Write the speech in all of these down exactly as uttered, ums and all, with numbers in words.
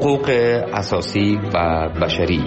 حقوق اساسی و بشری.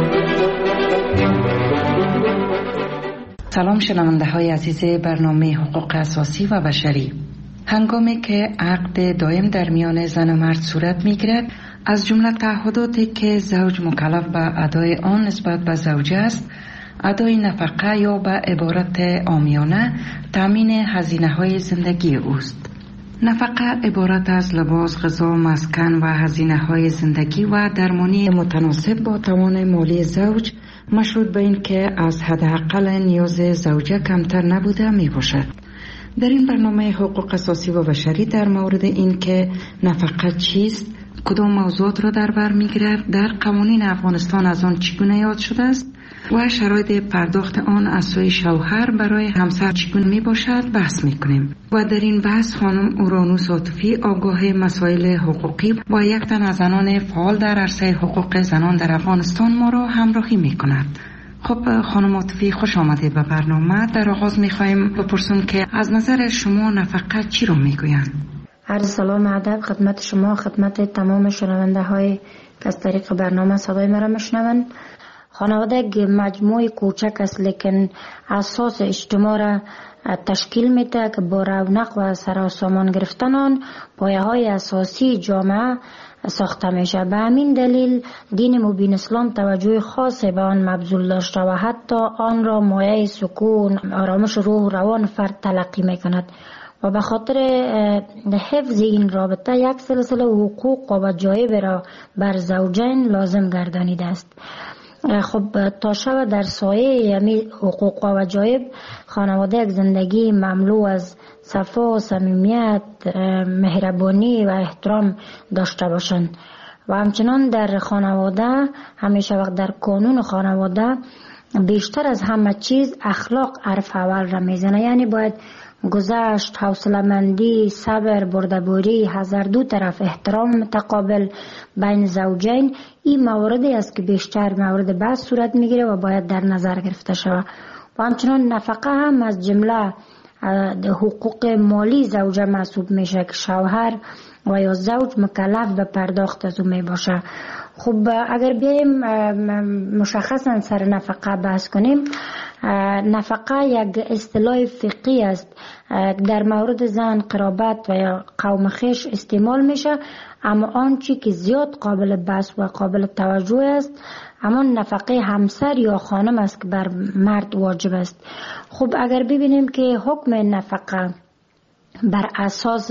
سلام شنونده های عزیز برنامه حقوق اساسی و بشری. هنگامی که عقد دائم در میان زن و مرد صورت می گیرد، از جمله تعهداتی که زوج مکلف به ادای آن نسبت به زوجه است، ادای نفقه یا به عبارت عامیانه تامین هزینه های زندگی اوست. نفقه عبارت از لباس، غذا، مسکن و هزینه های زندگی و درمانی متناسب با توان مالی زوج، مشروط به این که از حداقل نیاز زوجه کمتر نبوده می باشد. در این برنامه حقوق اساسی و بشری در مورد این که نفقه چیست، کدام موضوعات را در بر می گیرد، در قوانین افغانستان از آن چگونه یاد شده است و شرایط پرداخت آن از سوی شوهر برای همسر چگونه می باشد بحث می کنیم. و در این بحث خانم اورانوس عاطفی، آگاه مسائل حقوقی و یک تن از زنان فعال در عرصه حقوق زنان در افغانستان ما را همراهی می کند. خب خانم عاطفی، خوش آمدید به برنامه. در آغاز می خواهیم بپرسیم که از نظر شما نفقه چی رو می گویند؟ عرض سلام ادب خدمت شما، خدمت تمام شنونده های که از طریق برنامه صدای مرا میشنوند. خانواده یک مجموعه کوچک است لیکن اساس اجتماع را تشکیل میده که با رونق و سر و سامان گرفتن آن پایه های اساسی جامعه ساخته میشه. به همین دلیل دین مبین اسلام توجه خاصی به آن مبذول داشته و حتی آن را مایه سکون، آرامش روح و روان فرد تلقی میکند و به خاطر حفظ این رابطه یک سلسله حقوق و وجایب را بر زوجین لازم گردانیده است. خب تا شب در سایه یعنی حقوق و وجایب خانواده یک زندگی مملو از صفا و صمیمیت، مهربانی و احترام داشته باشند و همچنان در خانواده همیشه وقت در قانون خانواده بیشتر از همه چیز اخلاق حرف اول را میزنه. یعنی باید گذشت، حوصله‌مندی، صبر، بردباری، هر دو طرف احترام متقابل بین زوجین، این مواردی است که بیشتر مورد بحث صورت میگیره و باید در نظر گرفته شود. و همچنان نفقه هم از جمله حقوق مالی زوجه محسوب میشه که شوهر و یا زوج مکلف به پرداخت از او می باشه. خب اگر بیایم مشخصا سر نفقه بحث کنیم، نفقه یک اصطلاح فقهی است در مورد زن، قرابت و یا قوم خویش استعمال میشه، اما آنچه که زیاد قابل بحث و قابل توجه است اما نفقه همسر یا خانم است که بر مرد واجب است. خب اگر ببینیم که حکم نفقه بر اساس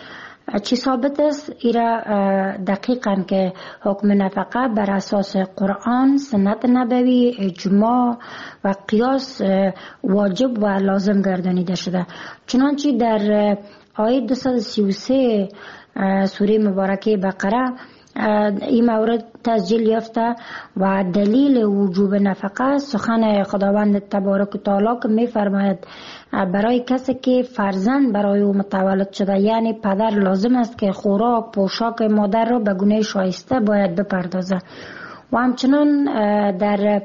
چی ثابت است، ایرا دقیقاً که حکم نفقه بر اساس قرآن، سنت نبوی، اجماع و قیاس واجب و لازم گردانیده شده. چنانچه در آیه دویست و سی و سه سوره مبارکه بقره این مورد تسجیل یافته و دلیل وجوب نفقه سخن خداوند تبارک و تعالی که می فرماید برای کسی که فرزند برای او متولد شده، یعنی پدر لازم است که خوراک پوشاک مادر را به گونه شایسته باید بپردازه. و همچنان در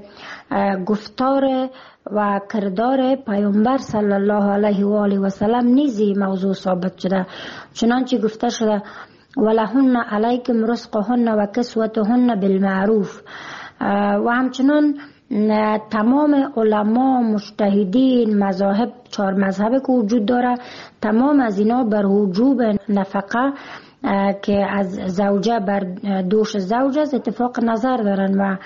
گفتار و کردار پیامبر صلی الله علیه و آله و سلم نیزی موضوع ثابت شده، چنانچه گفته شده ولهن علیکم رزقهن و کسوتهن بالمعروف. و همچنان تمام علما، مجتهدین، مذاهب، چهار مذهب که وجود داره، تمام از اینا بر وجوب نفقه که از زوجه بر دوش زوج است اتفاق نظر دارن و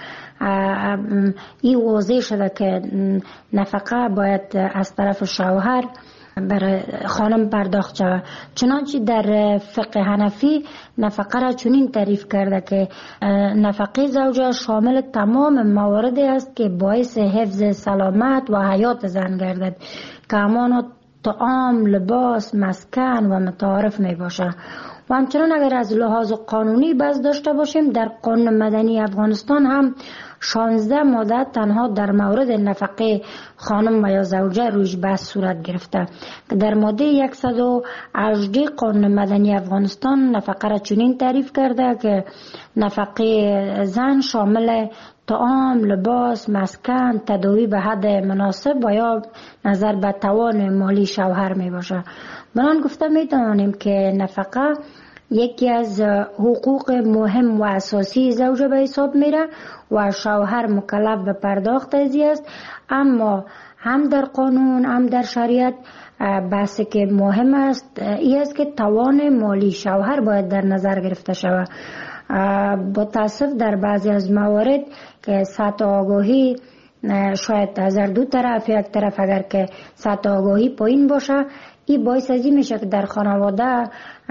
این واضح شده که نفقه باید از طرف شوهر برای خانم پرداخت شود. چنانچه در فقه حنفی نفقه را چنین تعریف کرده که نفقه زوجه شامل تمام مواردی است که باعث حفظ سلامت و حیات زن گردد که همان طعام، لباس، مسکن و متعارف می باشه. و همچنان اگر از لحاظ قانونی باز داشته باشیم، در قانون مدنی افغانستان هم شانزده ماده تنها در مورد نفقه خانم و یا زوجه رویش بحث صورت گرفته که در ماده صد و هجده قانون مدنی افغانستان نفقه را چنین تعریف کرده که نفقه زن شامل طعام، لباس، مسکن، تداوی به حد مناسب و یا نظر به توان مالی شوهر می باشه. بنان گفته می توانیم که نفقه یکی از حقوق مهم و اساسی زوجه به حساب میره و شوهر مکلف به پرداخت ازی است. اما هم در قانون هم در شریعت بحثی که مهم است این است که توان مالی شوهر باید در نظر گرفته شود. با تاسف در بعضی از موارد که سطح آگاهی شاید از دو طرف، یک طرف اگر که سطح آگاهی پایین باشه، این باعث ازی میشه که در خانواده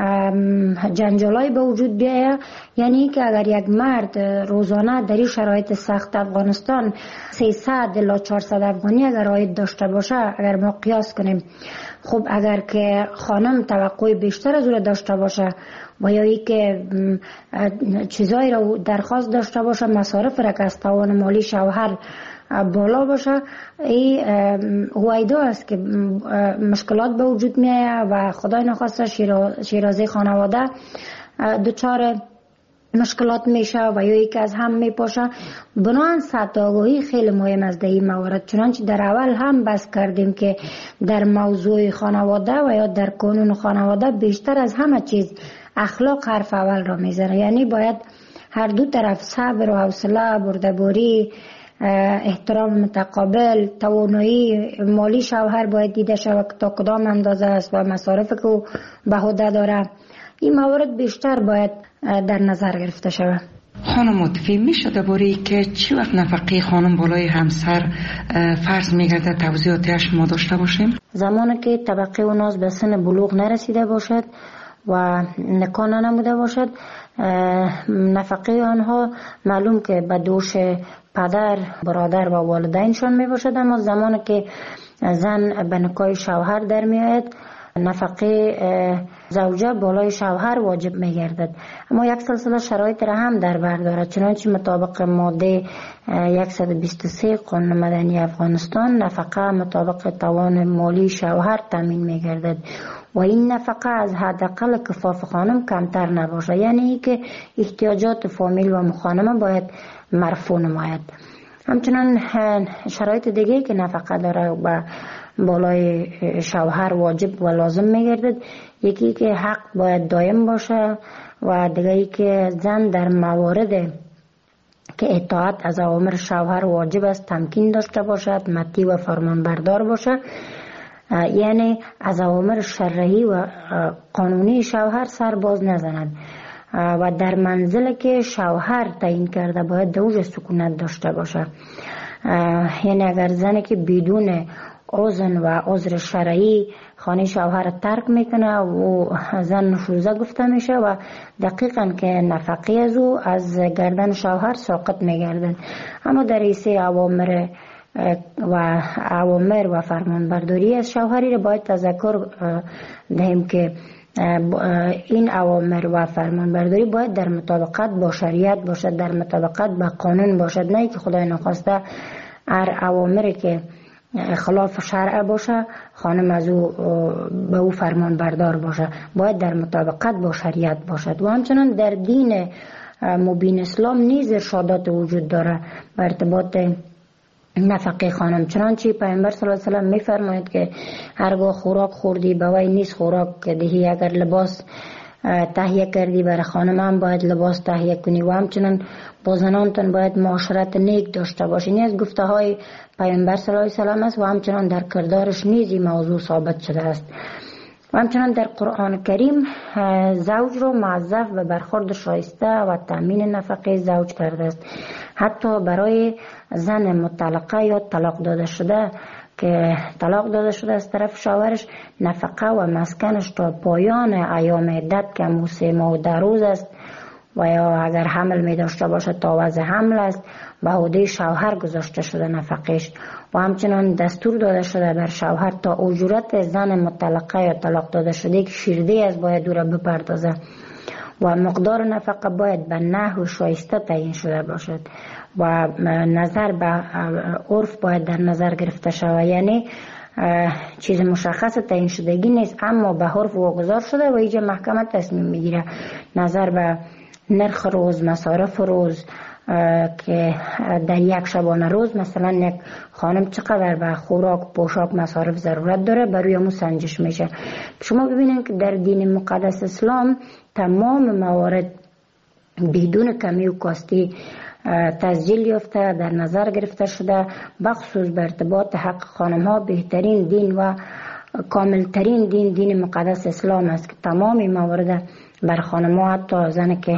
جنجالای به وجود بیاید. یعنی که اگر یک مرد روزانه در این شرایط سخت افغانستان سیصد الی چهارصد افغانی اگر عاید داشته باشه، اگر ما قیاس کنیم، خب اگر که خانم توقع بیشتر از او داشته باشه و یا ای که چیزایی را درخواست داشته باشه، مصارف را که از توان مالی شوهر بالا باشه، این هویدا است که مشکلات به وجود می آید و خدای نخواسته شیرازه خانواده دچار مشکلات میشه و یا یکی از هم میپاشه. بنابراین سطح آگاهی خیلی مهم است در این موارد. چنانچه در اول هم بحث کردیم که در موضوع خانواده و یا در قانون خانواده بیشتر از همه چیز اخلاق حرف اول را میزنه. یعنی باید هر دو طرف صبر و حوصله، بردباری، احترام متقابل، توانایی مالی شوهر باید دیده شود که تا کدام اندازه است و مصارف که او به عهده داره. این موارد بیشتر باید در نظر گرفته شود. خانم متفی میشه درباره که چی وقت نفقه خانم بالای همسر فرض میگرده توضیحاتش ما داشته باشیم؟ زمانی که طبقه اوناز به سن بلوغ نرسیده باشد و نکاح نموده باشد، نفقه آنها معلوم که به دوش پدر، برادر و والدینشان می باشد. اما زمانی که زن به نکاح شوهر در می آید، نفقه زوجه بالای شوهر واجب می گردد. اما یک سلسله شرایط را هم در بر دارد. چنانچه مطابق ماده صد و بیست و سه قانون مدنی افغانستان، نفقه مطابق توان مالی شوهر تامین می گردد و این نفقه از حداقل کفاف خانم کمتر نباشه. یعنی که احتیاجات فامیل و مخانمه باید مرفوع نماید. همچنان شرایط دیگه که نفقه داره و بالای شوهر واجب و لازم میگردد، یکی که حق باید دائم باشه و دیگه که زن در موارد که اطاعت از اوامر شوهر واجب است تمکین داشته باشد، مطیع و فرمانبردار باشه. یعنی از اوامر شرعی و قانونی شوهر سر باز نزند و در منزل که شوهر تعیین کرده باید دوج سکونت داشته باشه. یعنی اگر زنی که بدون اذن و عذر شرعی خانه شوهر ترک میکنه و زن نشوزه گفته میشه و دقیقاً که نفقه از او از گردن شوهر ساقط میگردن. اما در ایسه اوامر و اوامر و فرمانبرداری از شوهری را باید تذکر دهیم که این اوامر و فرمانبرداری باید در مطابقت با شریعت باشد، در مطابقت با قانون باشد، نه که خدای نخواسته هر اوامری که خلاف شرع باشه خانم از او به او فرمان بردار باشه. باید در مطابقت با شریعت باشد. و همچنان در دین مبین اسلام نیز ارشادات وجود داره به ارتباط نفقه خانم. چنانچه پیامبر صلی الله علیه و سلم میفرماید که هرگاه خوراک خوردی به وی نیست خوراک دهی، اگر لباس تهیه کردی برای خانم هم باید لباس تهیه کنی و همچنان با زنانتون باید معاشرت نیک داشته باشی. این از گفته های پیامبر صلی الله علیه و سلم است و همچنان در کردارش نیز این موضوع ثابت شده است. و همچنان در قرآن کریم زوج رو معذب و برخورد شایسته و تامین نفقه زوج کرده است. حتی برای زن مطلقه یا طلاق داده شده که طلاق داده شده از طرف شوهرش، نفقه و مسکنش تا پایان ایام عدت که همون سه ماه و ده روز است و یا اگر حمل می داشته باشه تا وضع حمل است به عهده شوهر گذاشته شده نفقهش. و همچنان دستور داده شده بر شوهر تا اجورت زن مطلقه یا طلاق داده شده که شیرده از باید او را بپردازه و مقدار نفقه باید به نحو شایسته تعیین شده باشد و نظر به عرف باید در نظر گرفته شود. یعنی چیز مشخص تعیین شدگی نیست اما به عرف واگذار شده و اینجا محکمه تصمیم میگیره نظر به نرخ روز، مصارف روز، که در یک شبانه روز مثلا یک خانم چقدر به خوراک، پوشاک، مصارف ضرورت داره، برای همون سنجش میشه. شما ببینید که در دین مقدس اسلام تمام موارد بدون کمی و کاستی تسجیل یافته، در نظر گرفته شده، بخصوص به ارتباط حق خانم ها. بهترین دین و کاملترین دین دین مقدس اسلام است که تمام موارد بر خانم ها، حتی زنی که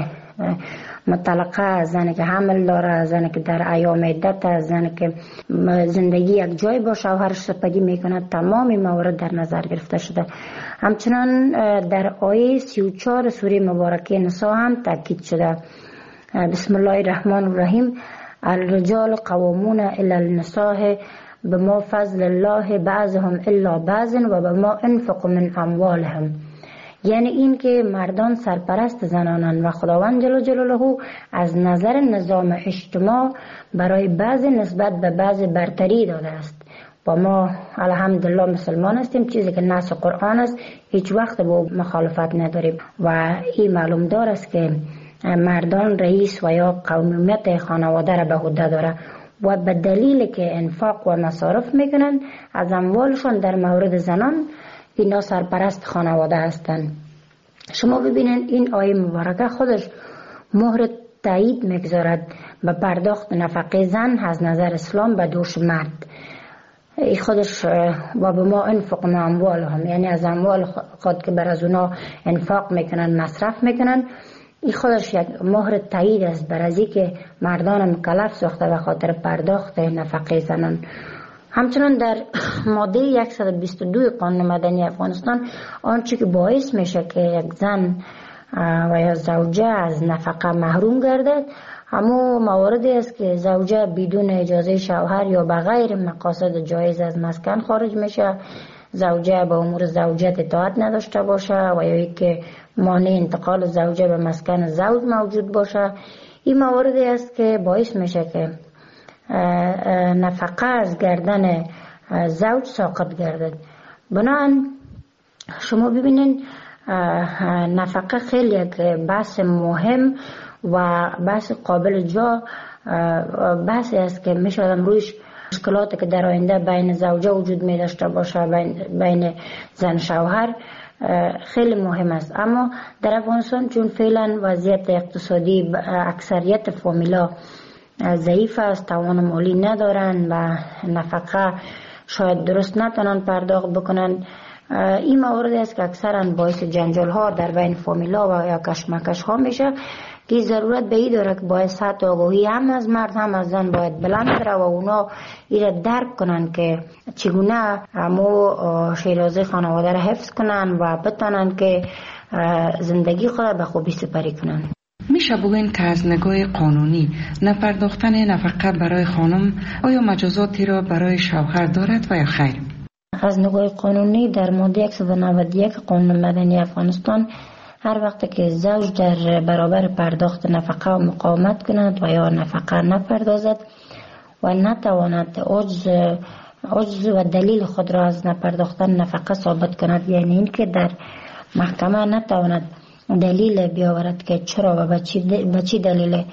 مطلقه، زنی که حمل داره، زنی که در ایام عدت، زنی که زندگی یک جای با شوهرش سپری میکنه، تمام موارد در نظر گرفته شده. همچنان در آیه سی و چهار سوره مبارکه نساء هم تاکید شده. بسم الله الرحمن الرحیم. الرجال قوامون الی النساء بما فضل الله بعضهم الا بعض و بما انفقوا من اموالهم. یعنی این که مردان سرپرست زنانند و خداوند جل جلاله از نظر نظام اجتماع برای بعض نسبت به بعض برتری داده است. و ما الحمدلله مسلمان هستیم، چیزی که نص قرآن است هیچ وقت با مخالفت نداریم و این معلوم دار است که مردان رئیس و یا قومیت خانواده را به عهده داره و به دلیل که انفاق و مصارف میکنن از اموالشون در مورد زنان اینا سرپرست خانواده هستند. شما ببینید این آیه مبارکه خودش مهر تایید میگذارد به پرداخت نفقه زن از نظر اسلام به دوش مرد. ای خودش و به ما انفق من اموالهم، یعنی از اموال خود که بر از اونا انفاق میکنن، مصرف میکنن، این خودش یک مهر تایید است بر ازی که مردان مکلف ساخته به خاطر پرداخت نفقه زنان. همچنان در ماده صد و بیست و دو قانون مدنی افغانستان آنچه که باعث میشه که یک زن و یا زوجه از نفقه محروم گردد همو مواردی است که زوجه بدون اجازه شوهر یا بغیر مقاصد جایز از مسکن خارج میشه، زوجه به امور زوجت اطاعت نداشته باشه و یا که مانع انتقال زوجه به مسکن زوج موجود باشه. این مواردی است که باعث میشه که نفقه از گردن زوج ساقط گردد. بنابراین شما ببینید نفقه خیلی یک بحث مهم و بحث قابل جا بحثی است که میشه آدم رویش مشکلاتی که در آینده بین زوجه وجود می داشته باشه، بین, بین زن شوهر خیلی مهم است. اما در افغانستان چون فعلا وضعیت اقتصادی اکثریت فامیلا ضعیف است، توان مالی ندارن و نفقه شاید درست نتونن پرداخت بکنن، این موارد است که اکثرا باعث جنجال ها در بین فامیلا و یا کشمکش ها میشه که ضرورت به این داره که باید سطح آگاهی هم از مرد هم از زن باید بلند بره و اونا ایره درک کنن که چگونه همو شیرازه خانواده را حفظ کنن و بتونن که زندگی خود به خوبی سپری کنن. میشه بگوین که از نگاه قانونی نپرداختن نفقه برای خانم آیا مجازاتی را برای شوهر دارد و یا خیر؟ از نگاه قانونی در ماده صد و نود و یک قانون مدنی افغانستان هر وقت که زوج در برابر پرداخت نفقه و مقاومت کند و یا نفقه نپردازد و نتواند عجز عجز و دلیل خود را از نپرداختن نفقه ثابت کند، یعنی این که در محکمه نتواند دلیل بیاورد که چرا و به چی دلیل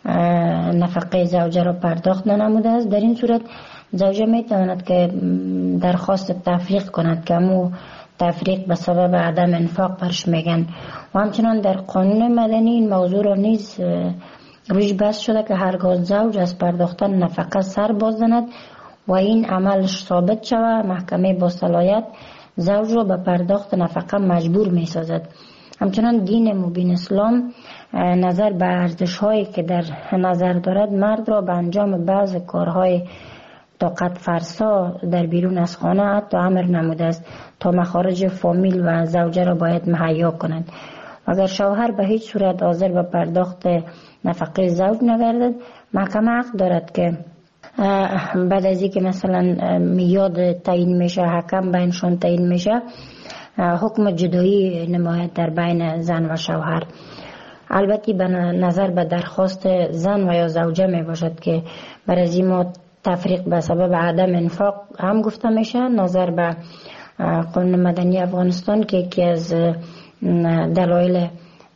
نفقه زوجه را پرداخت ننموده است، در این صورت زوجه می تواند که درخواست تفریق کند که امو تفریق به سبب عدم انفاق برش میگن. و همچنان در قانون مدنی این موضوع را نیز روش بحث شده که هرگاه زوج از پرداختن نفقه سر باززند و این عملش ثابت شود، محکمه با صلاحیت زوج را به پرداخت نفقه مجبور می سازد. همچنان دین مبین اسلام نظر به ارزش هایی که در نظر دارد مرد را به انجام بعض کارهای طاقت فرسا در بیرون از خانه حتی امر نموده است تا مخارج فامیل و زوجه را باید مهیا کنند. اگر شوهر به هیچ صورت حاضر به پرداخت نفقه زوج نگردد، محکمه حق دارد که بعد از اینکه مثلا میاد تعیین میشه، حکم بینشون تعیین میشه، حکم جدایی نماید در بین زن و شوهر. البته به نظر به درخواست زن و یا زوجه می باشد که برای از این ما تفریق به سبب عدم انفاق هم گفته میشه. نظر به قانون مدنی افغانستان که یکی از دلایل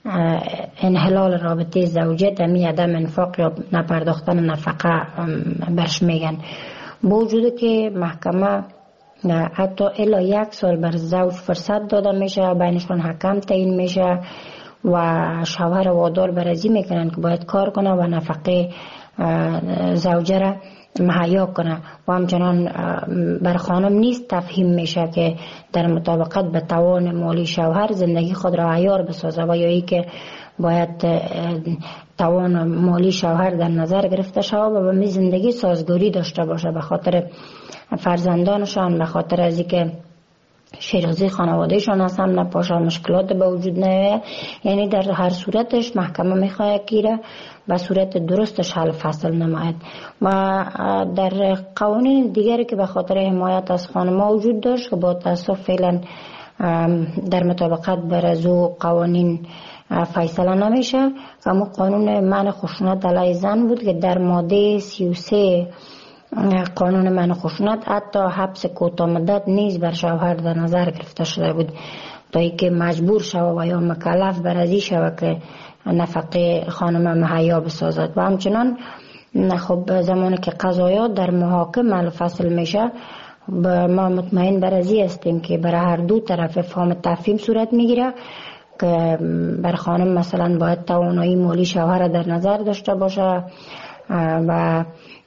انحلال رابطه زوجیت همی عدم انفاق یا نپرداختن نفقه برش میگن. با وجود که محکمه حتی الا یک سال بر زوج فرصت داده میشه، بینشون حکم تعیین میشه و شوهر وادار برازی میکنن که باید کار کنه و نفقه زوجه را مهیا کنه و همچنان بر خانم نیست تفهیم میشه که در مطابقت به توان مالی شوهر زندگی خود را عیار بسازه و یا ای که باید توان مالی شوهر در نظر گرفته شود و به می زندگی سازگاری داشته باشه به خاطر فرزندانشان، به خاطر از اینکه شیرازی خانوادهشان از هم نپاشه، مشکلات به وجود نیاید. یعنی در هر صورتش محکمه میخواد که به صورت درستش حل فصل نماید. و در قوانین دیگری که به خاطر حمایت از خانم‌ها وجود داشت که با تاسف فعلا در مطابقت بر از او قوانین فیصله نمیشه. اما قانون منع خشونت علیه زن بود که در ماده سی و سه قانون منع خشونت حتی حبس کوتاه مدت نیز بر شوهر در نظر گرفته شده بود تا اینکه مجبور شود و یا مکلف بر ازی شود که نفقه خانم مهیا بسازد. و همچنان خب زمانی که قضایات در محاکم فصل میشه ما مطمئن بر ازی هستیم که برای هر دو طرف فهم تفهیم صورت میگیره که بر خانم مثلا باید توانایی مالی شوهر در نظر داشته باشه و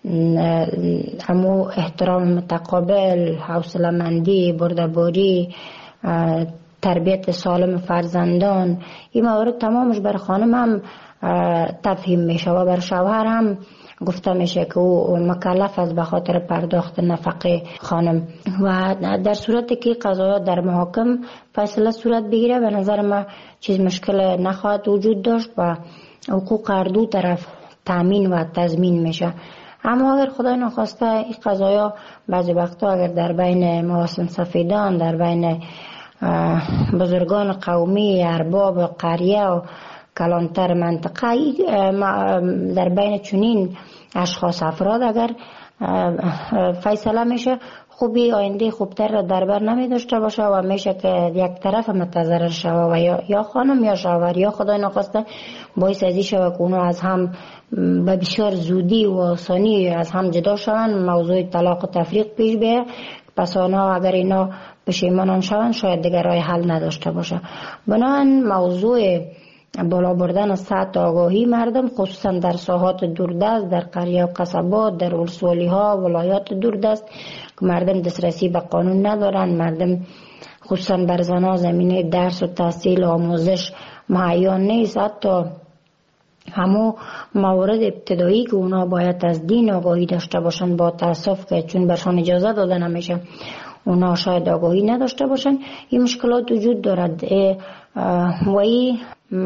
امو احترام متقابل، حوصله مندی، بردباری، تربیت سالم فرزندان، این موارد تمامش بر خانم هم تفهیم میشه و بر شوهر هم گفته میشه که او مکلف است به خاطر پرداخت نفقه خانم. و در صورتی که قضایا در محاکم فیصله صورت بگیره به نظر ما چیز مشکل نخواهد وجود داشت و حقوق هر دو طرف تامین و تضمین میشه. اما اگر خدای نخواسته این قضایا بعضی وقتا اگر در بین مواسم سفیدان، در بین بزرگان قومی، ارباب قریه و کلانتر منطقه، در بین چنین اشخاص افراد اگر فیصله میشه خوبی آینده خوبتر را در بر نمی داشته باشه و میشه که یک طرف متضرر شوه و یا, یا خانم یا شوهر یا خدای نخواسته باعث ازی شوه که اونو از هم به بسیار زودی و آسانی از هم جدا شوند، موضوع طلاق و تفریق پیش بیه. پس آنها اگر اینا پشیمانان شوند شاید دیگر راه حل نداشته باشه. بنابراین موضوع بالا بردن سطح آگاهی مردم خصوصا در ساحات دوردست، در قریه و قصبات، در ولسوالی ها ولایات دوردست که مردم دسترسی به قانون ندارن، مردم خصوصا بر زنها زمینه درس و تحصیل و آموزش مهیا نیست. حتی همو موارد ابتدایی که اونا باید از دین آگاهی داشته باشن با تاسف که چون برشان اجازه داده نمیشه اونا شاید آگاهی نداشته باشن. این مشکلات وجود دارد و این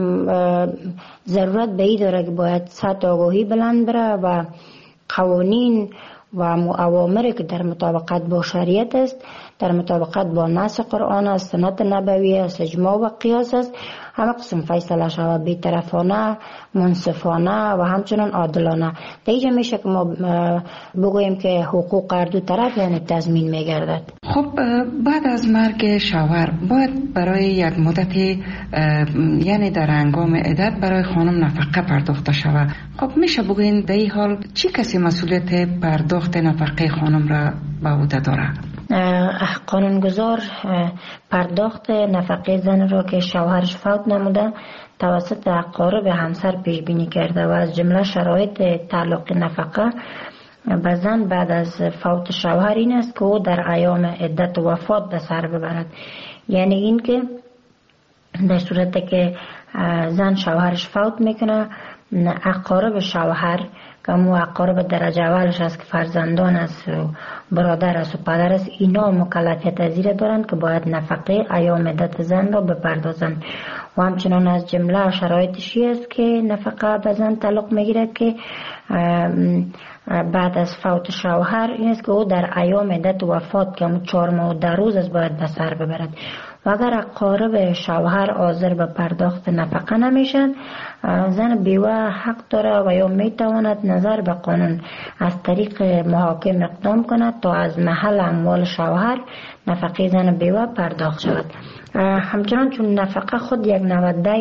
ضرورت به این داره که باید سطح آگاهی بلند بره و قوانین و اوامری که در مطابقت با شریعت است، در مطابقت با نص قرآن است، سنت نبوی است، اجماع و قیاس است، همه قسم فیصله شود بی‌طرفانه، منصفانه و همچنان عادلانه. دیگه میشه که ما بگوییم که حقوق هر دو طرف یعنی تضمین میگردد. خب بعد از مرگ شوهر باید برای یک مدت یعنی در هنگام عدت برای خانم نفقه پرداخته شود. خب میشه بگوین در این حال چی کسی مسئولیت پرداخت نفقه خانم را به عهده داره؟ قانونگذار پرداخت نفقه زن را که شوهرش فوت نموده توسط اقارب همسر پیش بینی کرده و از جمله شرایط تعلق نفقه به زن بعد از فوت شوهر این است که او در ایام عدت و وفات به سر ببرد. یعنی این که در صورتی که زن شوهرش فوت میکنه اقارب شوهر که مو اقارب درجه اولش است که فرزندان است و برادر است و پدر است، اینا مکلفیت ازیره دارند که باید نفقه ایام عدت زن را بپردازند. و همچنان از جمله شرایطشی است که نفقه به زن تعلق میگیره که بعد از فوت شوهر این است که او در ایام عدت وفات که همون چهار ماه و ده روز است باید به سر ببرد. و اگر اقارب شوهر حاضر به پرداخت نفقه نمیشن زن بیوه حق داره و یا میتواند نظر به قانون از طریق محاکم اقدام کند تا از محل اموال شوهر نفقه زن بیوه پرداخت شود. همچنان چون نفقه خود یک نوع دین است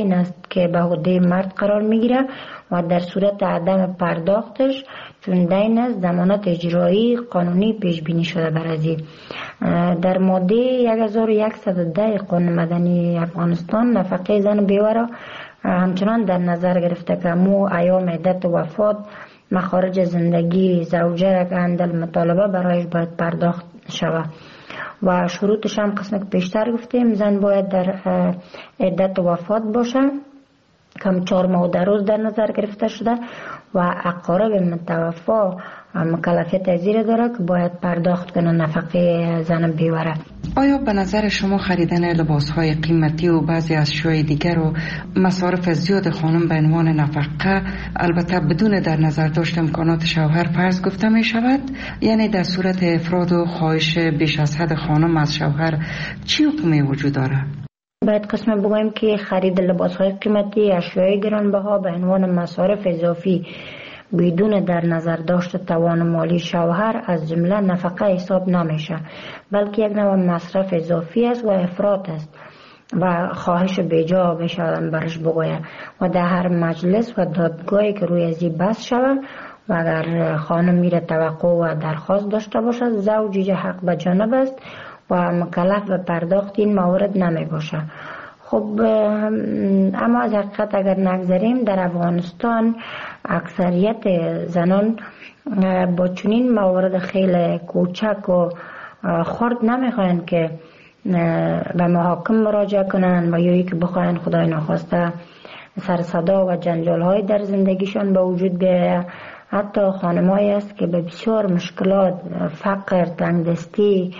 که به عهده مرد قرار میگیره و در صورت عدم پرداختش چون دین است ضمانت اجرایی قانونی پیش بینی شده برازی. در ماده هزار و صد و ده قانون مدنی افغانستان نفقه زن بیوه را همچنان در نظر گرفته که مو ایام عدت وفات مخارج زندگی زوجه که اندل مطالبه برایش باید پرداخت شود و شروطش هم قسم که پیشتر گفتیم زن باید در عدت وفات باشه کم چهار ماه در روز در نظر گرفته شده و اقارب متوفا مکلفیت زیر داره که باید پرداخت کنه نفقه زن بیوره. آیا به نظر شما خریدن لباسهای قیمتی و بعضی اشیاء دیگر و مصارف زیاد خانم به عنوان نفقه البته بدون در نظر داشت امکانات شوهر فرض گفته می شود؟ یعنی در صورت افراد و خواهش بیش از حد خانم از شوهر چی حکمی وجود داره؟ باید قسم بگویم که خرید لباسهای قیمتی اشیای گرانبها به عنوان مصارف اضافی بدون در نظر داشت توان مالی شوهر از جمله نفقه حساب نمیشه، بلکه یک نوع مصرف اضافی است و افراط است و خواهش بیجا بشودن برش بگوید و در هر مجلس و دادگاهی که روی ازی بحث شود و اگر خانم میره توقع و درخواست داشته باشد زوجی حق به جانب است و مکلف به پرداخت این موارد نمی باشه. خب اما از حقیقت اگر نگذاریم در افغانستان اکثریت زنان با چنین موارد خیلی کوچک و خرد نمیخواین که به محاکم مراجعه کنن و یا که بخواین خدای ناخواسته سر صدا و جنجال های در زندگیشان به وجود بیاید. حتی خانمایی است که به بسیار مشکلات فقر، تنگدستی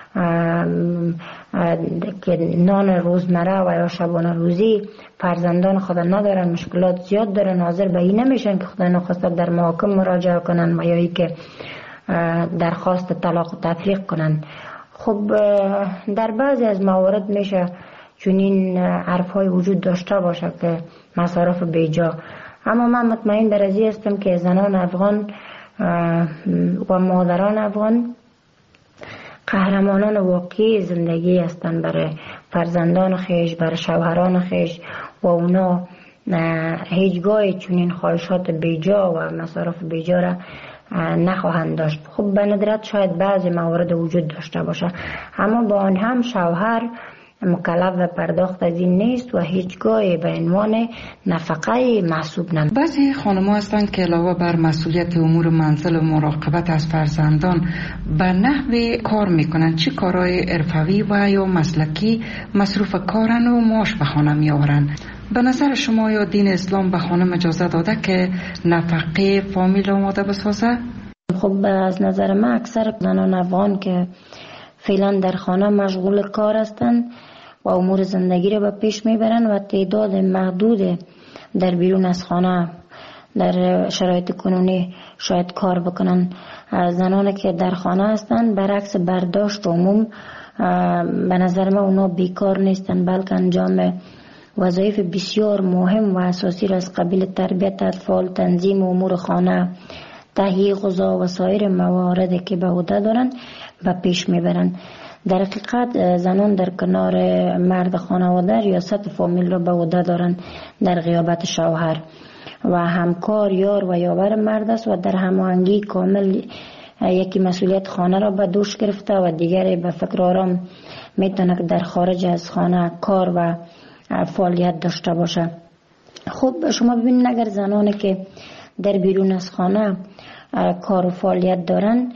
که نان روزمره و یا شبانه روزی فرزندان خود ندارن، مشکلات زیاد دارن، حاضر به این نمیشن که خدا نخواسته در محاکم مراجعه کنن و یا ای که درخواست طلاق و تفریق کنن. خب در بعضی از موارد میشه چنین حرفهای وجود داشته باشه که مصارف بیجا، اما من مطمئن در ازی هستم که زنان افغان و مادران افغان قهرمانان واقعی زندگی هستند برای فرزندان خیش، برای شوهران خیش و اونا هیچگاه چنین خواهشات بیجا و مصارف بیجا را نخواهند داشت. خب به ندرت شاید بعضی موارد وجود داشته باشه، اما با آن هم شوهر مکلف و پرداخت از این نیست و هیچگاه به عنوان نفقه محسوب نمی. بعضی خانم‌ها هستند که علاوه بر مسئولیت امور منزل و مراقبت از فرزندان به نحو کار میکنن. چه کارهای حرفه‌ای و یا مسلکی مصروف کارن و معاش به خانه میآورن؟ به نظر شما یا دین اسلام به خانم اجازه داده که نفقه فامیل آماده بسازه؟ خب از نظر من اکثر زنان افغان که فعلا در خانه مشغول کار هستند و امور زندگی را به پیش میبرن و تعداد محدود در بیرون از خانه در شرایط کنونی شاید کار بکنن. زنانی که در خانه هستند برعکس برداشت عموم به نظر من اونا بیکار نیستن، بلکه انجام وظایف بسیار مهم و اساسی را از قبیل تربیت اطفال، تنظیم امور خانه، تهیه غذا و سایر مواردی که به عهده دارن و پیش میبرن. در حقیقت زنان در کنار مرد خانواده ریاست فامیل را به عهده دارن در غیابت شوهر و همکار، یار و یاور مرد است و در هماهنگی کامل یکی مسئولیت خانه را به دوش گرفته و دیگری به فکر آرام میتونه که در خارج از خانه کار و فعالیت داشته باشه. خب شما ببینید اگر زنانی که در بیرون از خانه کار و فعالیت دارن،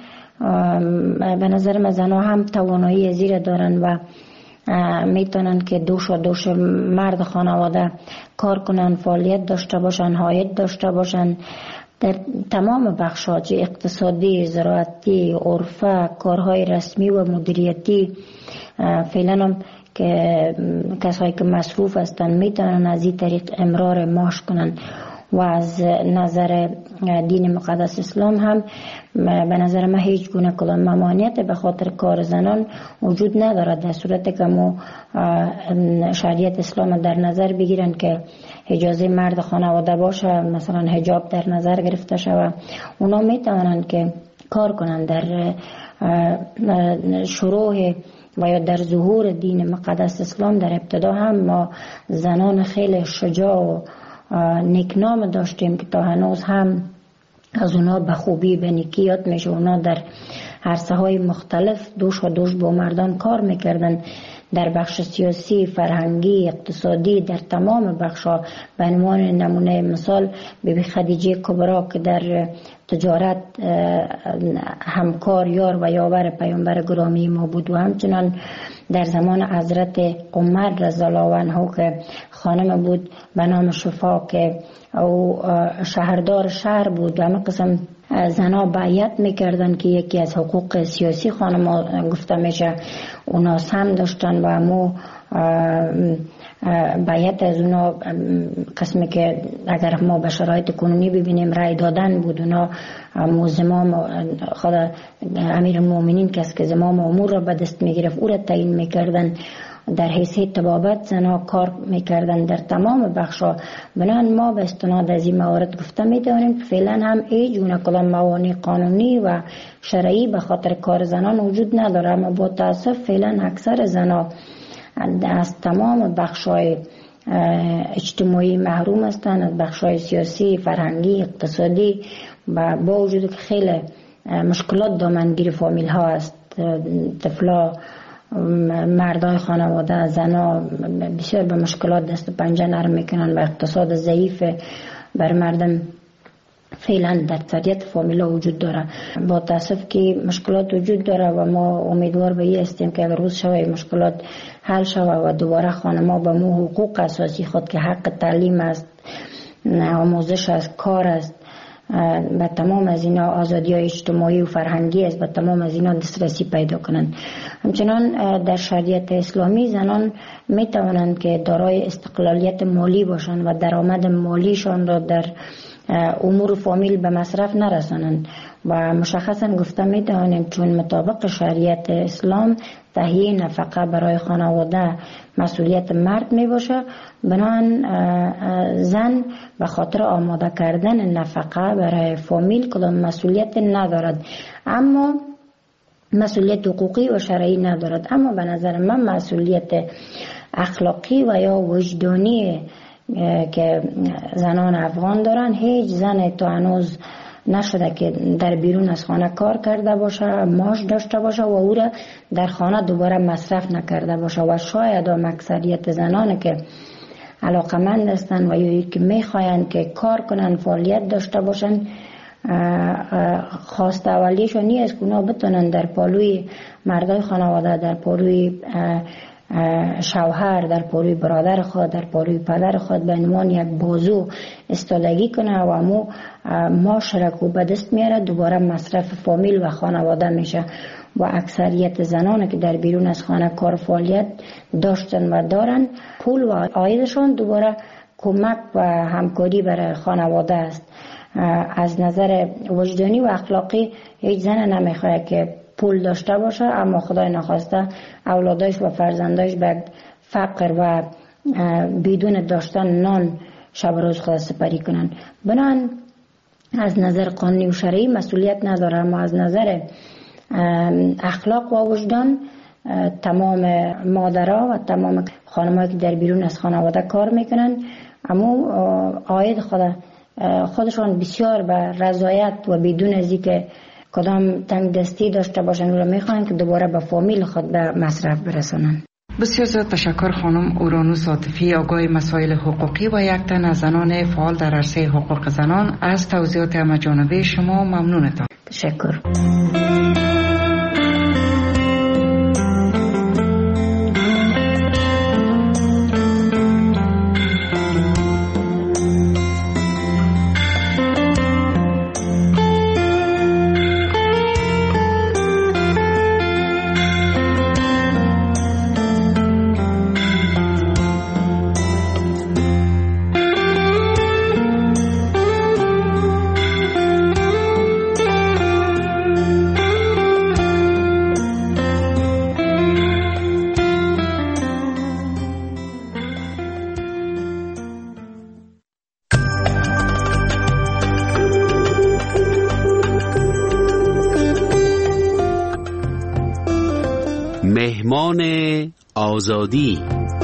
به نظر من زنها هم توانایی زیر دارن و میتونن که دوش و دوش مرد خانواده کار کنن، فعالیت داشته باشن، عاید داشته باشن در تمام بخش‌ها، چه اقتصادی، زراعتی، عرفه، کارهای رسمی و مدیریتی. فعلا هم که کسایی که مصروف هستن میتونن از این طریق امرار معاش کنن و از نظر دین مقدس اسلام هم به نظر من هیچ گونه کدام ممانعت به خاطر کار زنان وجود ندارد، در صورتی که ما شریعت اسلام در نظر بگیرن که اجازه مرد خانواده باشه، مثلا حجاب در نظر گرفته شود، اونا میتونن که کار کنن در شروع و یا در ظهور دین مقدس اسلام در ابتدا هم ما زنان خیلی شجاع و نیکنام داشتیم که تا هنوز هم از اونا به خوبی به نیکی یاد میشه. اونا در عرصه های مختلف دوش و دوش با مردان کار میکردن، در بخش سیاسی، فرهنگی، اقتصادی، در تمام بخشا. به عنوان نمونه مثال بیبی خدیجه کبرا که در تجارت همکار یار و یاور پیامبر گرامی ما بود، و همچنان در زمان حضرت عمر رضی الله عنه که خانم بود به نام شفا که او شهردار شهر بود و همه قسم زنا بیعت میکردن که یکی از حقوق سیاسی خانم گفته میشه اونا هم داشتن و همو بیعت از اونا قسمی که اگر ما به شرایط کنونی ببینیم رای دادن بود. اونا همو زمام خود امیر المؤمنین کس که زمام امور را به دست میگرفت او را تعیین میکردن، در حیثیت طبابت زنا کار میکردن در تمام بخشا. بنان ما به استناد از این موارد گفته میتونیم که فعلا هم هیچ گونه کدام موانع قانونی و شرعی به خاطر کار زنان وجود نداره، اما با تاسف فعلا اکثر زنا از تمام بخشای اجتماعی محروم هستند، از بخشای سیاسی، فرهنگی، اقتصادی، و با وجود که خیلی مشکلات دامنگیر فامیل ها است، طفلا، مردای خانواده، زنا بسیار به مشکلات دست و پنجه نرم میکنن و اقتصاد ضعیف بر مردم فعلا در اکثریت فامیلا وجود داره. با تاسف که مشکلات وجود داره و ما امیدوار به این هستیم که اگر روز شوه مشکلات حل شوه و دوباره خانما به مو حقوق اساسی خود که حق تعلیم است، آموزش است، کار است، به تمام از اینا آزادی های اجتماعی و فرهنگی است، به تمام از اینا دسترسی پیدا کنند. همچنان در شریعت اسلامی زنان می توانند که دارای استقلالیت مالی باشند و درآمد مالیشان را در امور فامیل به مصرف نرسانند و مشخصا گفته می توانیم چون مطابق شریعت اسلام تهیه نفقه برای خانواده مسئولیت مرد می باشه، بنابراین زن به خاطر آماده کردن نفقه برای فامیل کدام مسئولیت ندارد، اما مسئولیت حقوقی و شرعی ندارد. اما به نظر من مسئولیت اخلاقی و یا وجدانی که زنان افغان دارن، هیچ زن تا هنوز نشده که در بیرون از خانه کار کرده باشه، معاش داشته باشه و او را در خانه دوباره مصرف نکرده باشه. و شاید هم اکثریت زنان که علاقمند هستن و یا که میخواین که کار کنن، فعالیت داشته باشن، خواست اولیشون نیست که اونا بتونن در پالوی مردای خانواده، در پالوی شوهر، در پالوی برادر خود، در پالوی پدر خود به عنوان یک بازو استادگی کنه و امو معاشرت رو به دست میاره، دوباره مصرف فامیل و خانواده میشه. و اکثریت زنان که در بیرون از خانه کار فعالیت داشتن و دارن، پول و عایدشان دوباره کمک و همکاری برای خانواده است. از نظر وجدانی و اخلاقی هیچ زن نمیخواد که پول داشته باشه اما خدای نخواسته اولادش و فرزندش به فقر و بدون داشتن نان شب روز خود سپری کنن. بنان از نظر قانونی و شرعی مسئولیت نداره، اما از نظر اخلاق و وجدان تمام مادرها و تمام خانم‌هایی که در بیرون از خانواده کار میکنن اما عاید خود خودشان بسیار به رضایت و بدون از اینکه کدام تنگ دستی داشته باشن و میخوان که دوباره به فامیل خود به مصرف برسانن. بسیار زیاد تشکر خانم اورانوس عاطفی، آگاه مسائل حقوقی و یک تن از زنان فعال در عرصه حقوق زنان. از توضیحات همه‌جانبه شما ممنونتم. تشکر. آزادی.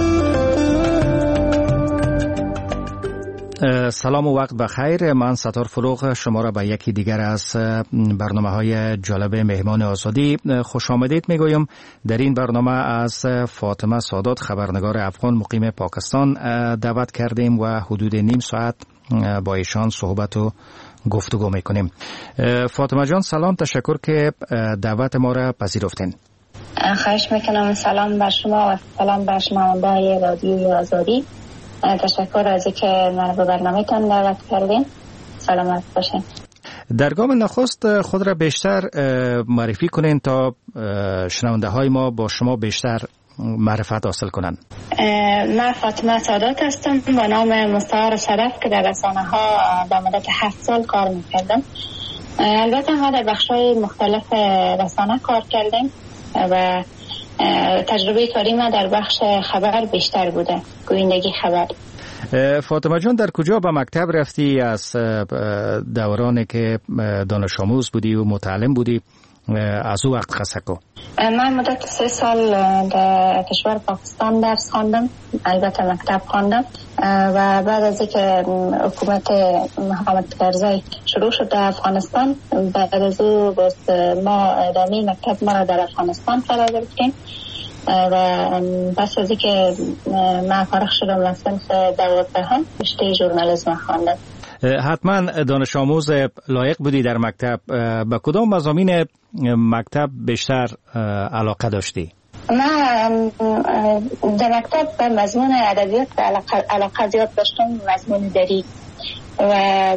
سلام و وقت بخیر. من ستار فروغ شما را به یکی دیگر از برنامه های جالب مهمان آزادی خوش آمدید میگویم. در این برنامه از فاطمه سادات، خبرنگار افغان مقیم پاکستان، دعوت کردیم و حدود نیم ساعت با ایشان صحبت و گفتگو میکنیم. فاطمه جان سلام، تشکر که دعوت ما را پذیرفتین. خواهش میکنم. سلام بر شما و سلام بر شنونده‌های رادیوی آزادی. تشکر از اینکه من به برنامه‌تان دعوت کردین. سلامت باشین. در گام نخست خود را بیشتر معرفی کنین تا شنونده های ما با شما بیشتر معرفت حاصل کنن. من فاطمه سادات هستم با نام مستعار شرف که در رسانه ها در مدت هفت سال کار میکردم. البته ما در بخش‌های مختلف رسانه کار کردیم و تجربه کاری ما در بخش خبر بیشتر بوده، گویندگی خبر. فاطمه جان در کجا به مکتب رفتی؟ از دورانی که دانش آموز بودی و متعلم بودی از او وقت قصه کو. من مدت سه سال در کشور پاکستان درس خواندم، البته مکتب خواندم و بعد از اینکه حکومت محمد کرزی شروع شد در افغانستان، بعد از او ما ادامه مکتب ما را در افغانستان فرا گرفتیم و پس از اینکه من فارغ شدم از صنف دوازدهم رشته ژورنالیسم خواندم. حتما دانش آموز لایق بودی در مکتب. به کدام مضامین مکتب بیشتر علاقه داشتی؟ من در مکتب به مضمون ادبیات علاقه زیاد داشتم، مضمون دری. و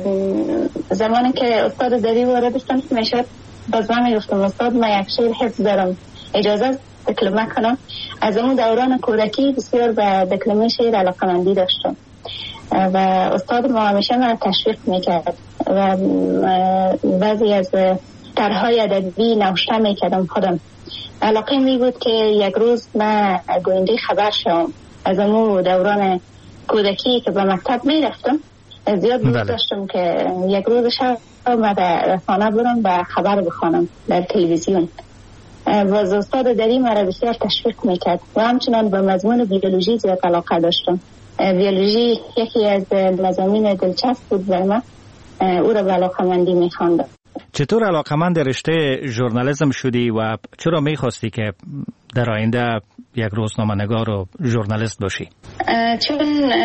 زمانی که استاد دری وارد شدم میشد باز من میگفتم استاد من یک شعر حفظ دارم، اجازه دکلمه کنم. از اون دوران کودکی بسیار به دکلمه شعر علاقه‌مندی داشتم و استاد ما همیشه من تشویق میکرد و بعضی از طرح‌های ادبی نوشته میکردم خودم. علاقه می بود که یک روز من گوینده خبر شوم. از اون دوران کودکی که به مکتب میرفتم زیاد دوست داشتم که یک روز شب من در رسانه برم و خبر بخوانم در تلویزیون. و استاد دری مرا بسیار تشویق میکرد و همچنان به مضمون بیولوژی زیاد علاقه داشتم. بیولوژی یکی از مضامین دلچسب بود برای من، او را به علاقه‌مندی میخواندم. چطور علاقه‌مند رشته ژورنالیسم شدی و چرا میخواستی که در آینده یک روزنامه‌نگار و ژورنالیست باشی؟ چون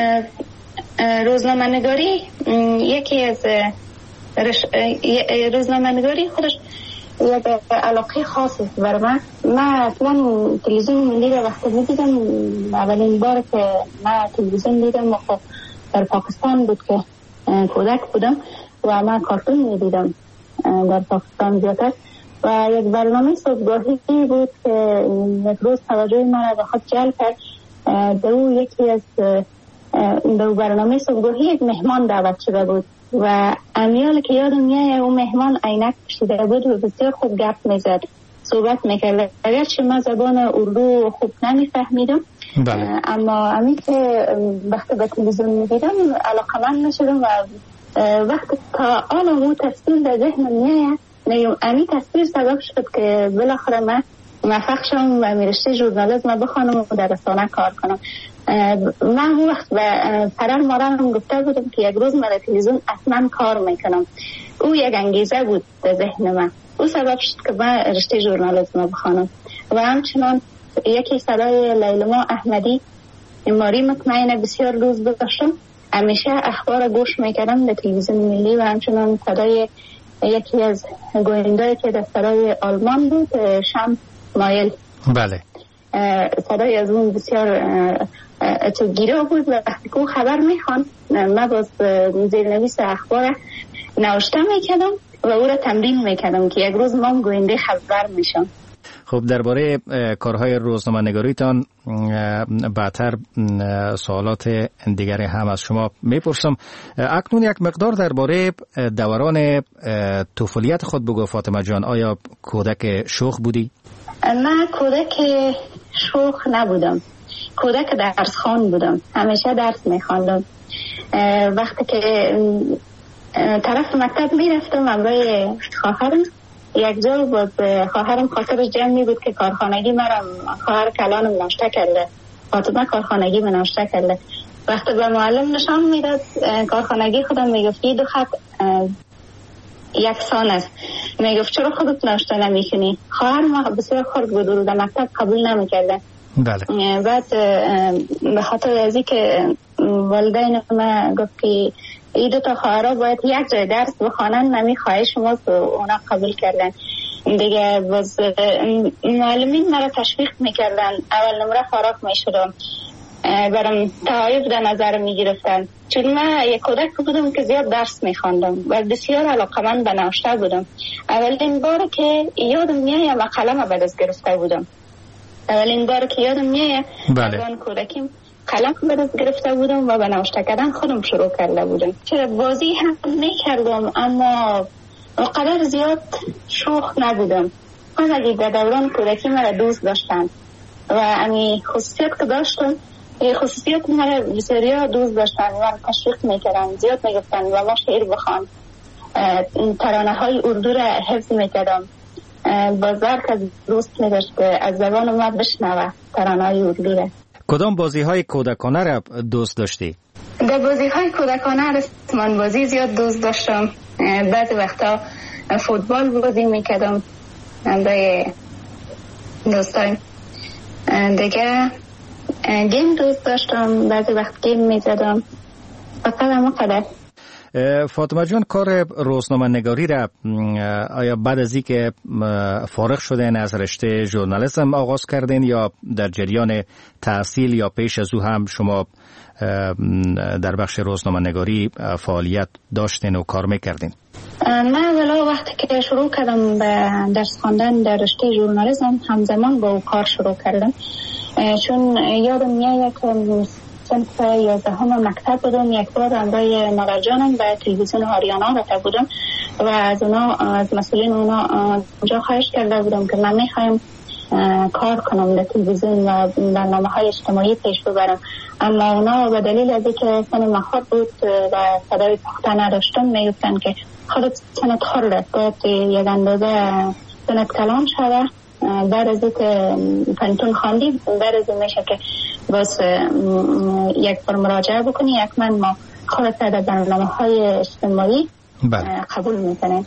روزنامه‌نگاری یکی از رش... روزنامه‌نگاری خودش یک علاقه خاصی است برای من. من اصلا تلویزیون ملی را وقتی می‌دیدم، اولین بار که من تلویزیون دیدم در پاکستان بود که کودک بودم و من کارتون می‌دیدم در پاکستان زیادتر و یک برنامه صبحگاهی بود که یک روز توجه من را به خود جلب کرد. دو یکی از دو برنامه صبحگاهی یک مهمان دعوت شده بود و امیال که یادم میاد اون مهمان عینک پوشیده بود و بسیار خوب گپ میزد، صحبت میکرد. اگرچه من زبان اردو خوب نمیفهمیدم اما امی که وقتی به تلویزیون میدیدم علاقه‌مند نشدم و وقتی تا آن اون تصویر در ذهنم میاد میگم امی تصویر سبب شد که بالاخره من موفق شدم و رشته ژورنالیسم بخوانم و در رسانه کار کنم. من اون وقت به پدر مادرم گفته بودم که یک روز من در تلویزیون اصلا کار میکنم. او یک انگیزه بود در ذهن من، او سبب شد که من رشته ژورنالیسم بخوانم. و همچنان یکی صدای لیلما احمدی ماری مطمئنه بسیار روز داشتم، همیشه اخبار گوش میکردم در تلویزیون ملی و همچنان صدای یکی از گوینده‌ای که در صدای آلمان بود، شم مایل. بله. صدای از اون بسیار اتوگیره بود و وقتی که خبر میخوان من باز زیرنویس اخبار نوشته میکردم و او را تمرین میکردم که یک روز من گوینده خبر میشم. خب درباره کارهای روزنامه‌نگاریتان بعدتر سوالات دیگری هم از شما میپرسم. اکنون یک مقدار درباره دوران طفولیت خود بگو فاطمه جان. آیا کودک شوخ بودی؟ من کودک شوخ نبودم، کودک درس خوان بودم، همیشه درس میخواندم. وقتی که طرف مکتب میرفتم همراه خواهرم یک جا باز خواهرم خاطرش جمع می بود که کارخانگی مرم خواهر کلانم ناشته کرده، فاطمه کارخانگی من ناشته کرده. وقتی به معلم نشان میداد کارخانگی خودم میگفت دو خط یکسان است. میگفت چرا خودت ناشته نمیکنی؟ خواهر ما بسیار خرد بود و در مکتب قبول نمیکرده. بله. بعد به خاطر از اینکه والدین ما گفت که این دو تا خواهرها باید یک جای درس بخوانن، نمی خواهش ما اونا قبول کردن دیگه. باز معلمین مرا تشویق میکردن، اول نمره فارغ میشدم، برام تعایب در نظر میگرفتن، چون من یک کودک بودم که زیاد درس میخواندم و بسیار علاقمند به نوشته بودم. اولین بار که یادم میاد و قلم به دست گرفته بودم، اولین بار که یادم میاد بله. از کودکیم قلم به دست گرفته بودم و به نوشته کردن خودم شروع کرده بودم. چرا بازی هم میکردم اما قدر زیاد شوخ نبودم. همگی در دوران کودکی مرا دوست داشتن و امی خصوصیت که داشتم، این خصوصیت مرا بسیار دوست داشتن و تشویق میکردن، زیاد میگفتن و ما شعر بخوان، ترانه های اردو را حفظ میکردم. بازار که دوست میداشت از زبان ما بشنوه ترانه های اردو را. کدام بازی های کودکانه را دوست داشتی؟ در بازی های کودکانه رسمان بازی زیاد دوست داشتم. بعضی وقتا فوتبال بازی میکردم با دوستان دیگه. گیم دوست داشتم، بعضی وقت گیم میزدم. فقط همه قدر. فاطمه جان، کار روزنامه نگاری را آیا بعد از این که فارغ شدین از رشته ژورنالیسم آغاز کردین یا در جریان تحصیل یا پیش از او هم شما در بخش روزنامه نگاری فعالیت داشتین و کار میکردین؟ من اولا وقتی که شروع کردم به درس خواندن در رشته ژورنالیسم همزمان با او کار شروع کردم، چون یادم میاد که صنف یازدهم مکتب بودم، یک بار همراه مادر جانم به تلویزیون آریانا رفته بودم و از اونا از مسئولین اونا اونجا خواهش کرده بودم که من میخوایم کار کنم در تلویزیون و برنامه های اجتماعی پیش ببرم، اما اونا به دلیل از اینکه سن مخاط بود و صدای پخته نداشتم میگفتن که خودت سنت خورده، باید یک اندازه سنت کلان شده، بعد از اینکه پنتون خواندی بعد از این میشه که باز یک بار مراجعه بکنی، یک من ما خودت در برنامه های اجتماعی قبول میکنه.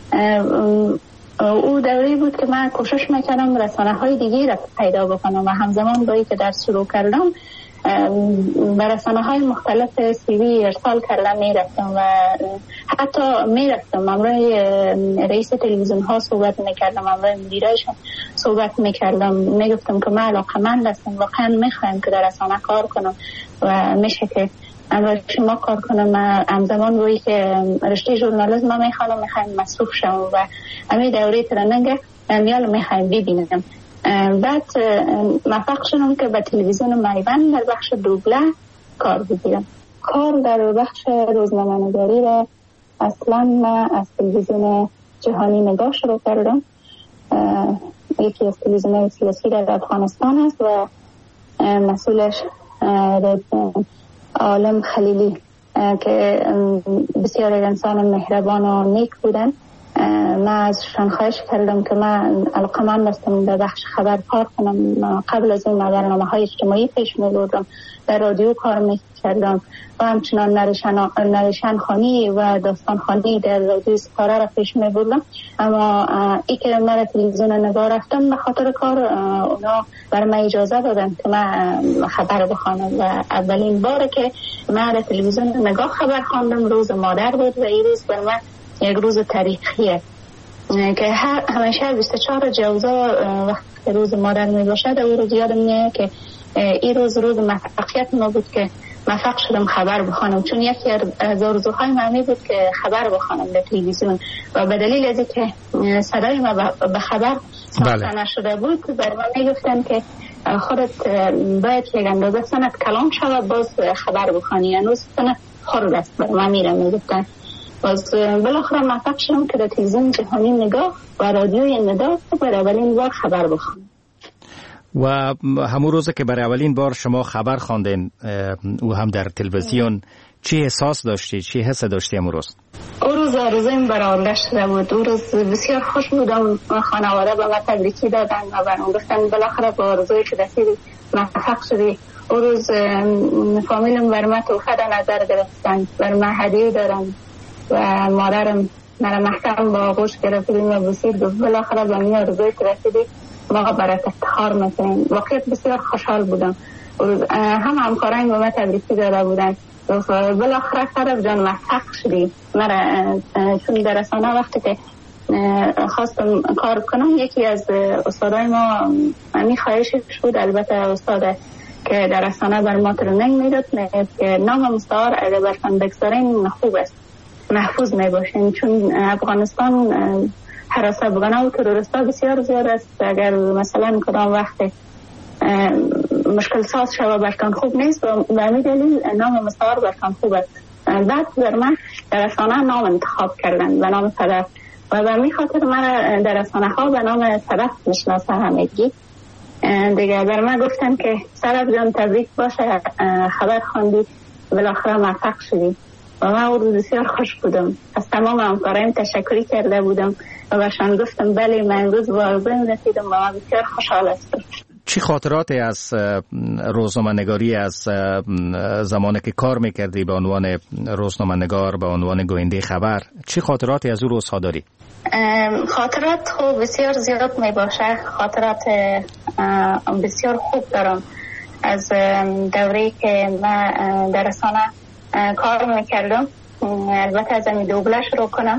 او دوری بود که من کوشش میکردم رسانه های دیگه را پیدا بکنم و همزمان با این که درس شروع کردم به رسانه های مختلف سیوی ارسال کردم میرفتم و حتی میرفتم همراه رئیس تلویزیون ها صحبت میکردم، همراه مدیرایشون صحبت میکردم، میگفتم که من علاقمند هستم، واقعا میخوایم که در رسانه کار کنم و میشه که همراه شما کار کنم. همزمان روی که رشته ژورنالیسم میخوام میخوایم مصروف شم و همین دوره ترننگ میال میخوایم ببینم. بعد موفق شدم که به تلویزیون میوند در بخش دوبله کار بگیرم. کار در بخش روزنامه نگاری را اصلا من از تلویزیون جهانی نگاه شروع کردم، یکی از تلویزیون سیاسی در افغانستان است و مسئولش عالم خلیلی که بسیار انسان مهربان و نیک بودن. من ازشان خواهش کردم که من علاقمند هستم در بخش خبر کار کنم. قبل از این برنامه های اجتماعی پیش می بردم، در رادیو کار می کردم و همچنان نریشن, نریشن خانی و داستان خانی در رادیو سپاره را پیش می بردم، اما ای که من تلویزیون نگاه رفتم به خاطر کار اونا برای من اجازه دادن که من خبر بخوانم و اولین بار که من تلویزیون نگاه خبر خواندم روز مادر بود و این روز بر من یک روز تاریخیه که همیشه بیست و چهار جوزا وقتی روز مادر می باشد او روز یادم میاد که این روز روز موفقیت ما بود که موفق شدم خبر بخوانم، چون یکی از آرزوهای من بود که خبر بخوانم در تلویزیون و به دلیل از اینکه صدای ما به خبر ساخته نشده بود بر من میگفتن که خودت باید یک اندازه سنت کلان شود باز خبر بخوانی، هنوز سنت خرد است بر من میره میگفتن. باز بالاخره موفق شدم که در تلویزیون جهانی نگاه و رادیوی ندا برای اولین بار خبر بخوانم. و همون روزه که برای اولین بار شما خبر خواندین او هم در تلویزیون، چی احساس داشتی؟ چی حس داشتی همون روز؟ اون روز روز آرزویم برآورده شده بود. اون روز بسیار خوش بودم. خانواده به من تبریکی دادن و برام گفتن بالاخره به آرزوی که رسیدی موفق شدی. اون روز فامیلم بر من تحفه در نظر گرفتن، بر من هدیه دارن و مادرم مرا محکم با آغوش گرفت و بسید گفت بالاخره به این آرزوی که رسیدی ما برات افتخار میکنیم. واقعا بسیار خوشحال بودم. هم همکارایم به من تبریکی داده بودن. بالاخره سرب جان موفق شدی. مرا چون در رسانه وقتی که خواستم کار کنم یکی از استادای ما می خواهشش بود، البته استاد که در رسانه بر ما ترنینگ میداد که نام مستعار اگر برتان بگذارین خوب است، محفوظ می باشین، چون افغانستان حراس افغانه و تروریستا بسیار زیاد است. اگر مثلا کدام وقت مشکل ساز شوه برتان خوب نیست و به همین دلیل نام مستعار برتان خوب است. بعد در من در رسانه نام انتخاب کردن به نام صدف و به همین خاطر من در رسانه ها به نام صدف میشناسه همگی. دیگه بر من گفتن که صدف جان تبریک باشه، خبر خواندی بالاخره موفق شدی و من اون روز بسیار خوش بودم. از تمام همکارایم تشکری کرده بودم و برشان گفتم بله من امروز با آرزویم رسیدم و من بسیار خوشحال هستم. چی خاطراتی از روزنامه‌نگاری از زمانی که کار میکردی به عنوان روزنامه‌نگار، به عنوان گوینده خبر، چی خاطراتی از اون روزها داری؟ خاطرات خوب بسیار زیاد می باشه. خاطرات بسیار خوب دارم از دوره‌ای که من در رسانه کار میکردم. البته از این دوبله شروع کنم.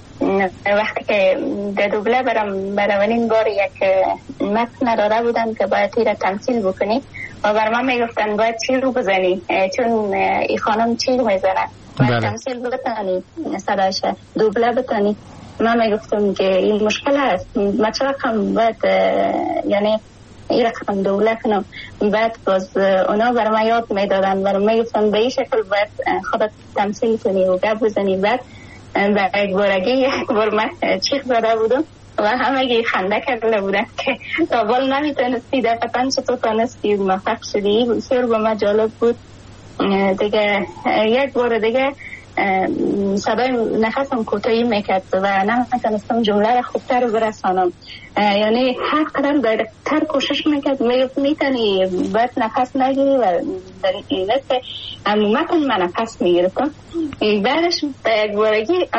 وقتی که در دوبله برم برای بار یک متن نداده بودن که باید تیر تمثیل بکنی و بر من میگفتن باید چی رو بزنی چون این خانم چی رو میزنه باید تمثیل بتانی، صداش دوبله بتانی. من میگفتم که این مشکل هست، من چه رقم باید یعنی این رقم دوبله کنم. بعد باز اونا بر من یاد میدادن، بر من میگفتن به این شکل باید خودت تمثیل کنی و گپ بزنی. بعد و یک بارگی یک بار من چیخ زده بودم و همه خنده کرده بودن که تا بال نمیتونستی در قطعا چطور تانستی موفق شدی. بسیار به من جالب بود. دیگه یک بار دیگه صدای نفسم کوتاهی میکرد و نمیتونستم جمله را خوبتر برسانم. یعنی هر قدر دایرکتر کوشش میکرد میگفت میتونی باید نفس نگیری و در این که عمومتاً من نفس میگرفتم. بعدش به یک بارگی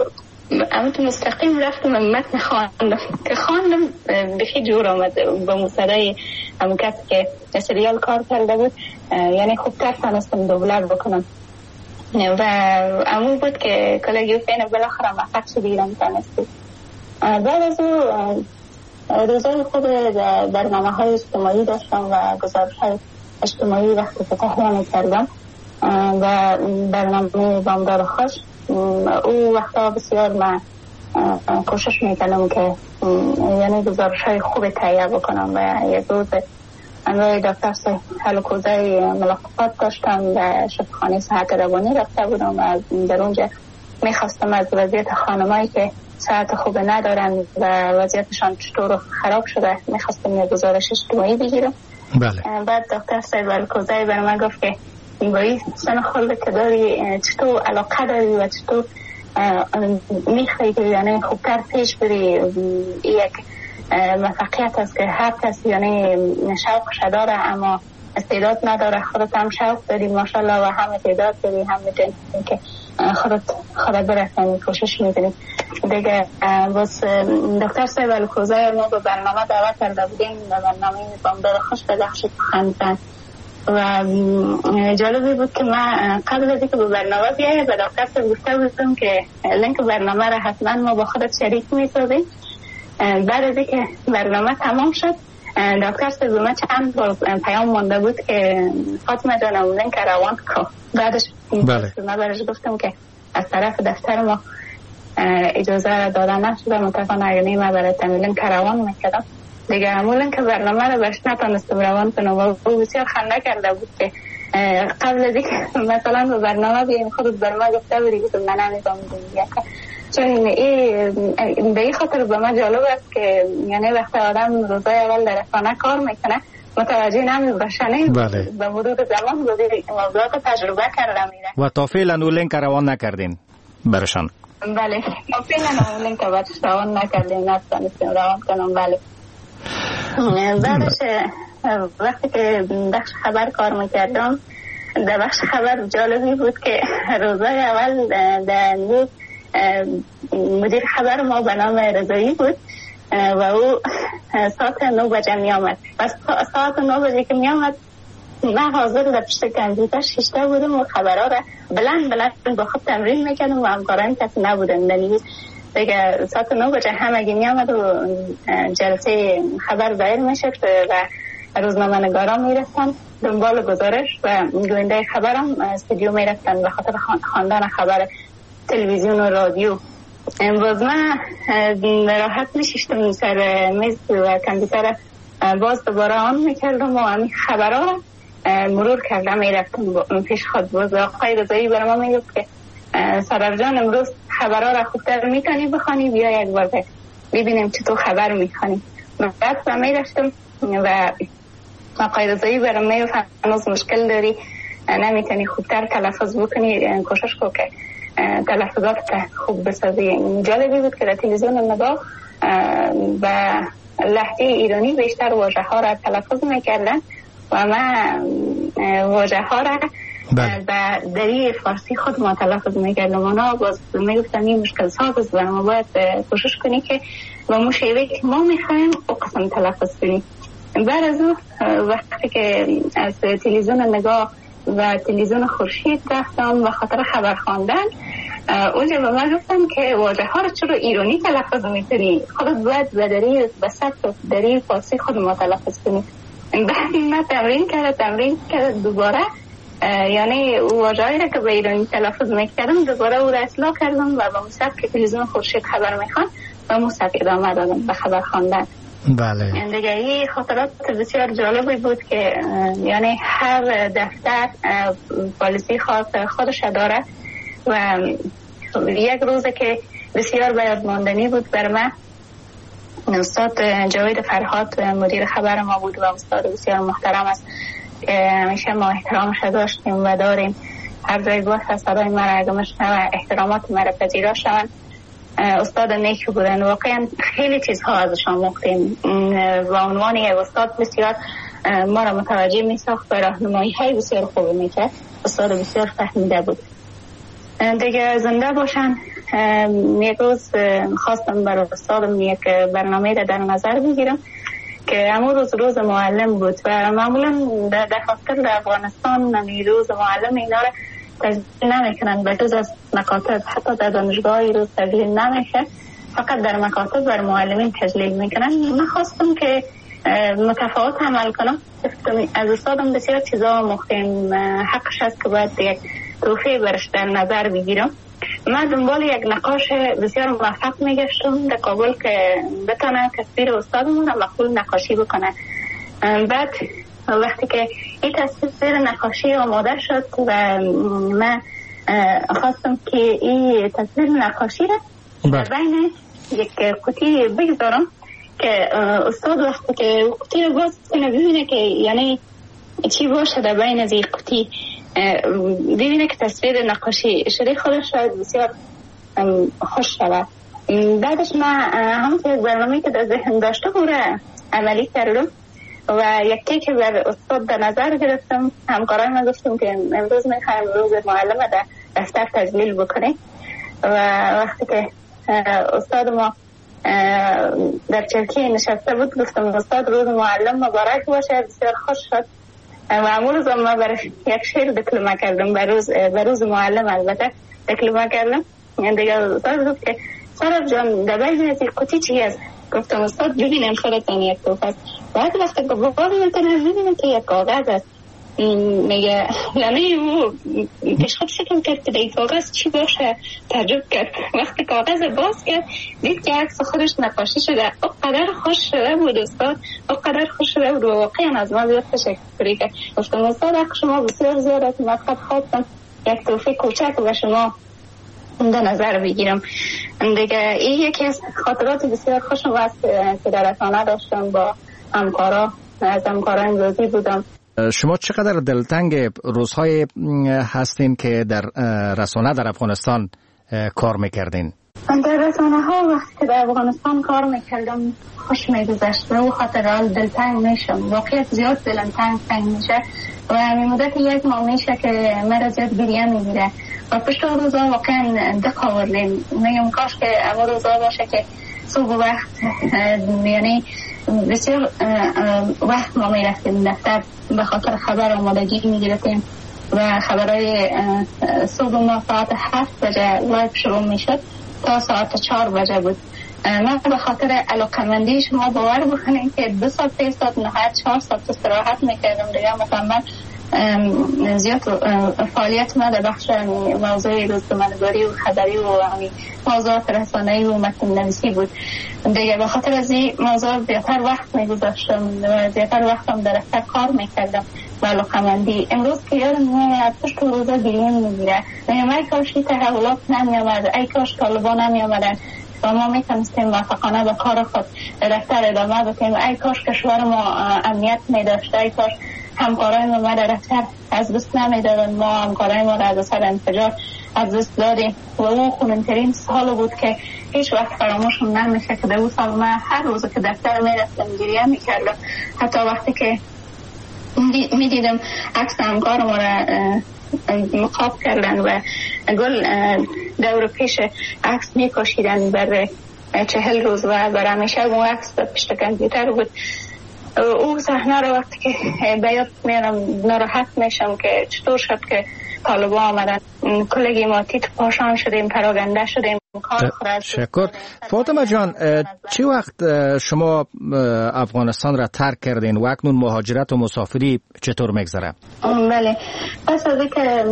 اما تو مستقیم رفتم متن خواندم که خواندم بخی جور آمد با مصدای همون کسی که سریال کار کرده بود. یعنی خوبتر تانستم دوبله بکنم و امون بود که کلگی فینه بالاخره موفق شدی ایران تانستی. بعد از او روزای خود برنامه های اجتماعی داشتم و گزارش های اجتماعی وقتی که تهیه میکردم و برنامه بامدار خوش او وقتا بسیار من کوشش میکنم که یعنی گزارش های خوب تهیه بکنم و یک روز امروی دکتر هلوکوزه ملاقات داشتم و شفاخانه صحت روانی رفته بودم و در اونجا میخواستم از وضعیت خانمایی که صحت خوب ندارن و وضعیتشان چطور خراب شده میخواستم یک گزارش اجتماعی بگیرم. بله. بعد دکتر صاحب هلوکوزه برای من گفت که با این سن خلده که داری چطور علاقه داری و چطور میخوایی که یعنی خوبتر پیش بری. یک موفقیت است که هر کسی یعنی شوقش داره اما استعداد نداره. خودت هم شوق داری ماشاءالله و هم استعداد داری، هم میتونی که خودت خودت برسانی کوشش میکنی. دیگه بس دکتر صاحب هلوکوزه ما به برنامه دعوت کرده بودیم و برنامه بامدار خوش به بخش خواندن و جالبی بود که من قبل از اینکه به برنامه بیایم به دکتر صاحب گفته بودم که لینک برنامه را حتما ما با خودت شریک میسازیم. بعد از اینکه برنامه تمام شد دکتر صاحب ما چند بار پیام مانده بود که فاطمه جانم لینک روان کن. بعدش بله. من برش گفتم که از طرف دفتر ما اجازه دادن نشده، متاسفانه اگر ما برای لینک روان میکردم دیگه همون که برنامه رو برش نتانستم روان کنم و بسیار خنده کرده بود که قبل از اینکه مثلا به برنامه بیایم خودت بر ما گفته بودی که من نمیدونم دیگه. چون این به این خاطر به من جالب است که یعنی وقتی آدم روزای اول در رسانه کار میکنه متوجه نمیشه بله. به مرور زمان موضوعات تجربه کرده میره و تا فعلا اون لینک روان نکردین برشان. بله ما فعلا اولین که بچه روان نکردیم نتونستیم روان کنم. بله بعدش وقتی که بخش خبر کار میکردم در بخش خبر جالبی بود که روزای اول در مدیر خبر ما به نام رضایی بود و او ساعت نو بجه می آمد و ساعت نو بجه که می آمد من حاضر در پشت کامپیوتر شیشته بودم و خبرها را بلند بلند با خود تمرین میکردم و همکاران کسی نبودن دنیز دیگه ساعت نو بجه همگی می آمد و جلسه خبر دایر میشد و روزنامه نگارا میرفتن دنبال گزارش و گوینده خبرم استودیو میرفتن به خاطر خواندن خبر تلویزیون و رادیو. امروز من راحت نشستم سر میز و کامپیوتر باز دوباره آن میکردم و همین خبرها را مرور کردم میرفتم پیش خود. باز آقای رضایی برای ما میگفت که سرور جان امروز خبرها را خوبتر میتونی بخوانی بیا یک بار ببینیم چطور خبر میخوانی. بعد من میرفتم و آقای رضایی برای من میگفت هنوز مشکل داری نمیتونی خوبتر تلفظ بکنی کوشش کن که تلفظات خوب بسازی. جالبی بود که در تلویزیون نگاه و لهجه ایرانی بیشتر واژه ها را تلفظ میکردن و من واژه ها را و دری فارسی خود ما تلفظ میکردم. اونا باز میگفتن این مشکل ساز است و ما باید کوشش کنی که با مشیوه که ما میخوایم او قسم تلفظ کنی. بعد از او وقتی که از تلویزیون نگاه و تلویزیون خورشید رفتم و خاطر خبر خواندن اونجا به من گفتم که واژه ها رو چرا ایرانی تلفظ میکنی؟ خودت باید به دری بسط دری فارسی خود ما تلفظ کنی. بعد من تمرین کرده تمرین کرده دوباره یعنی واژه هایی را که به ایرانی تلفظ میکردم دوباره او را اصلاح کردم و با مصحف که تلویزیون خورشید خبر میخوان و مصحف ادامه دادم به خبر خواندن. بله. دیگه این خاطرات بسیار جالبی بود که یعنی هر دفتر پالیسی خاص خودش داره و یک روزه که بسیار باید ماندنی بود بر من استاد جاوید فرهاد مدیر خبر ما بود و استاد بسیار محترم است که همیشه ما احترامش داشتیم و داریم. هر جای باشه صدای مرا اگه مشنوه احترامات مرا پذیرا شوند. استاد نیکی بودن واقعا خیلی چیزها ازشان مختیم و عنوان یک استاد بسیار ما را متوجه می ساخت و راهنمایی های بسیار خوب می کرد. استاد بسیار فهمیده بود. دیگه زنده باشن. یک روز خواستم برای استادم یک برنامه را در نظر بگیرم که امروز روز روز معلم بود و معمولا در دفاتر در افغانستان نمی روز معلم اینا را تجلیل نمیکنن به جز از مکاتب. حتی در دانشگاهی روز تجلیل نمیشه فقط در مکاتب بر معلمین تجلیل میکنن. من خواستم که متفاوت عمل کنم. از استادم بسیار چیزا مختیم حقش است که باید یک توفیه برش در نظر بگیرم. من دنبال یک نقاش بسیار موفق میگشتم در کابل که بتانه تصویر استادمون را مقبول نقاشی بکنه. بعد وقتی که این تصویر نقاشی آماده شد و من خواستم که این تصویر نقاشی را در بین یک قوطی بگذارم که استاد وقتی که قوطی را باز کنه ببینه که یعنی چی باشه در بین از این قوطی ببینه که تصویر نقاشی شده خودش شاید بسیار خوش شود. بعدش من همون یک برنامه که در ذهن داشته بود عملی کردم و یکی که بر استاد در نظر گرفتم. همکارای من گفتم که امروز میخوایم روز معلم در دفتر تجلیل بکنیم و وقتی که استاد ما در چرکی نشسته بود گفتم استاد روز معلم مبارک باشه. بسیار خوش شد و امروز روز ما برای یک شعر دکلمه کردم بر روز بر روز معلم البته دکلمه کردم. دیگه استاد گفت که سرور جان در بین از این قوطی چی است؟ گفتم استاد ببینم خودتان یک توف است. بعد وقتی که باز میکنه ببینم که یک کاغذ است. میگه یعنی او پیش خود شکم کرد که در این کاغذ چی باشه تعجب کرد. وقتی کاغذ باز کرد دید که عکس خودش نقاشی شده. او قدر خوش شده بود استاد او قدر خوش شده بود و واقعا از ما بیاد تشکری کرد. گفتم استاد حق شما بسیار زیاد است. من فقط خواستم یک توفیق کوچک به شما در نظر بگیرم. دیگه این یکی از خاطرات بسیار خوشم است که در رسانه داشتم با همکارا از همکاران روزی بودم. شما چقدر دلتنگ روزهای هستین که در رسانه در افغانستان کار میکردین؟ در رسانه ها وقتی که در افغانستان کار میکردم خوش میگذشت و او خاطر حال دلتنگ میشم، واقعیت زیاد دلم تنگ تنگ میشه و همین مدت یک ماه میشه که مرا زیاد گریه میگیره و پشت روزا واقعا دق آوردیم. میگم کاش که اما روزا باشه که صبح وقت یعنی بسیار وقت ما میرفتیم دفتر به خاطر خبر آمادگی میگرفتیم و خبرهای صبح ما ساعت هفت بجه لایف شروع میشد تا ساعت چهار بجه بود. من به خاطر علاقمندی شما باور بکنید که دو ساعت سه ساعت نهایت چهار ساعت استراحت میکردم دیگه. مثلا من زیاد فعالیت ما در بخش موضوع روزنامه‌نگاری و خبری و موضوعات رسانه‌ای و متن نویسی بود دیگه. به خاطر از این موضوع زیادتر وقت میگذاشتم و زیادتر وقتم در دفتر کار میکردم و علاقمندی. امروز که یادم میاد پشت روزا گریه میگیره، میگم ای کاش این تحولات نمیامد، ای کاش طالبان نمیامدن و ما میتونستیم موفقانه به کار خود دفتر ادامه بدیم. ای کاش کشور ما امنیت میداشت، ای کاش همکارای ما در دفتر از دست نمیدادن، ما همکارای ما را از اثر انفجار از دست دادیم و او خونن‌ترین سال بود که هیچ وقت فراموشم نمیشه که در اون سال من هر روز که دفتر میرفتم گریه میکردم. حتی وقتی که میدیدم عکس همکار ما را مقاب کردن و گل دور پیش عکس میکشیدن بر چهل روز و بر همیشه اون عکس پشت کامپیوتر بود. او صحنه رو وقتی که به یاد میارم ناراحت میشم که چطور شد که طالبان آمدن کلگی ما تیت پاشان شدیم، پراگنده شدیم. شکر. فاطمه جان، چی وقت شما افغانستان را ترک کردین و اکنون مهاجرت و مسافری چطور میگذره؟ بله، پس از اینکه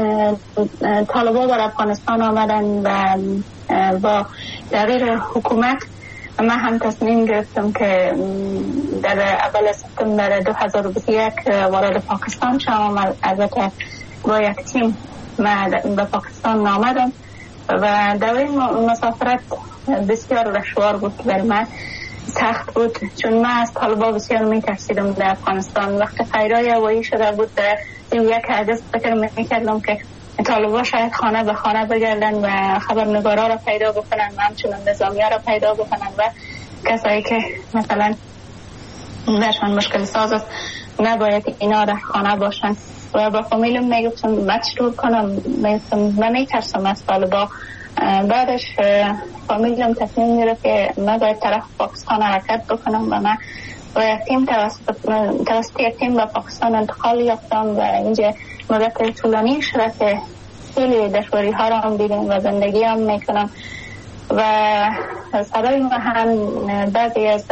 طالبان بر افغانستان آمدن و با تغییر حکومت من هم تصمیم گرفتم که در اول سپتامبر دو هزار و بیست و یک وارد پاکستان شدم. البته با یک تیم من به پاکستان آمدم و دوره مسافرت بسیار دشوار بود برای من، سخت بود، چون من از طالبان بسیار میترسیدم در افغانستان. وقتی خیرای هوایی شده بود در یک حدث فکر میکردم که طالبان شاید خانه به خانه بگردن و خبرنگارا را پیدا بکنن و همچنان نظامی‌ها را پیدا بکنن و کسایی که مثلا برشان مشکل ساز است نباید اینا در خانه باشن. و با فامیلم میگفتم من چطور کنم، میگفتم من میترسم از طالبان. بعدش فامیلم تصمیم گرفت که من باید طرف پاکستان حرکت بکنم و من با یک تیم توسط یک تیم به پاکستان انتقال یافتم و اینجا مدت طولانی شده که خیلی دشواری ها را هم دیدم و زندگی هم میکنم و صدای ما هم بعضی از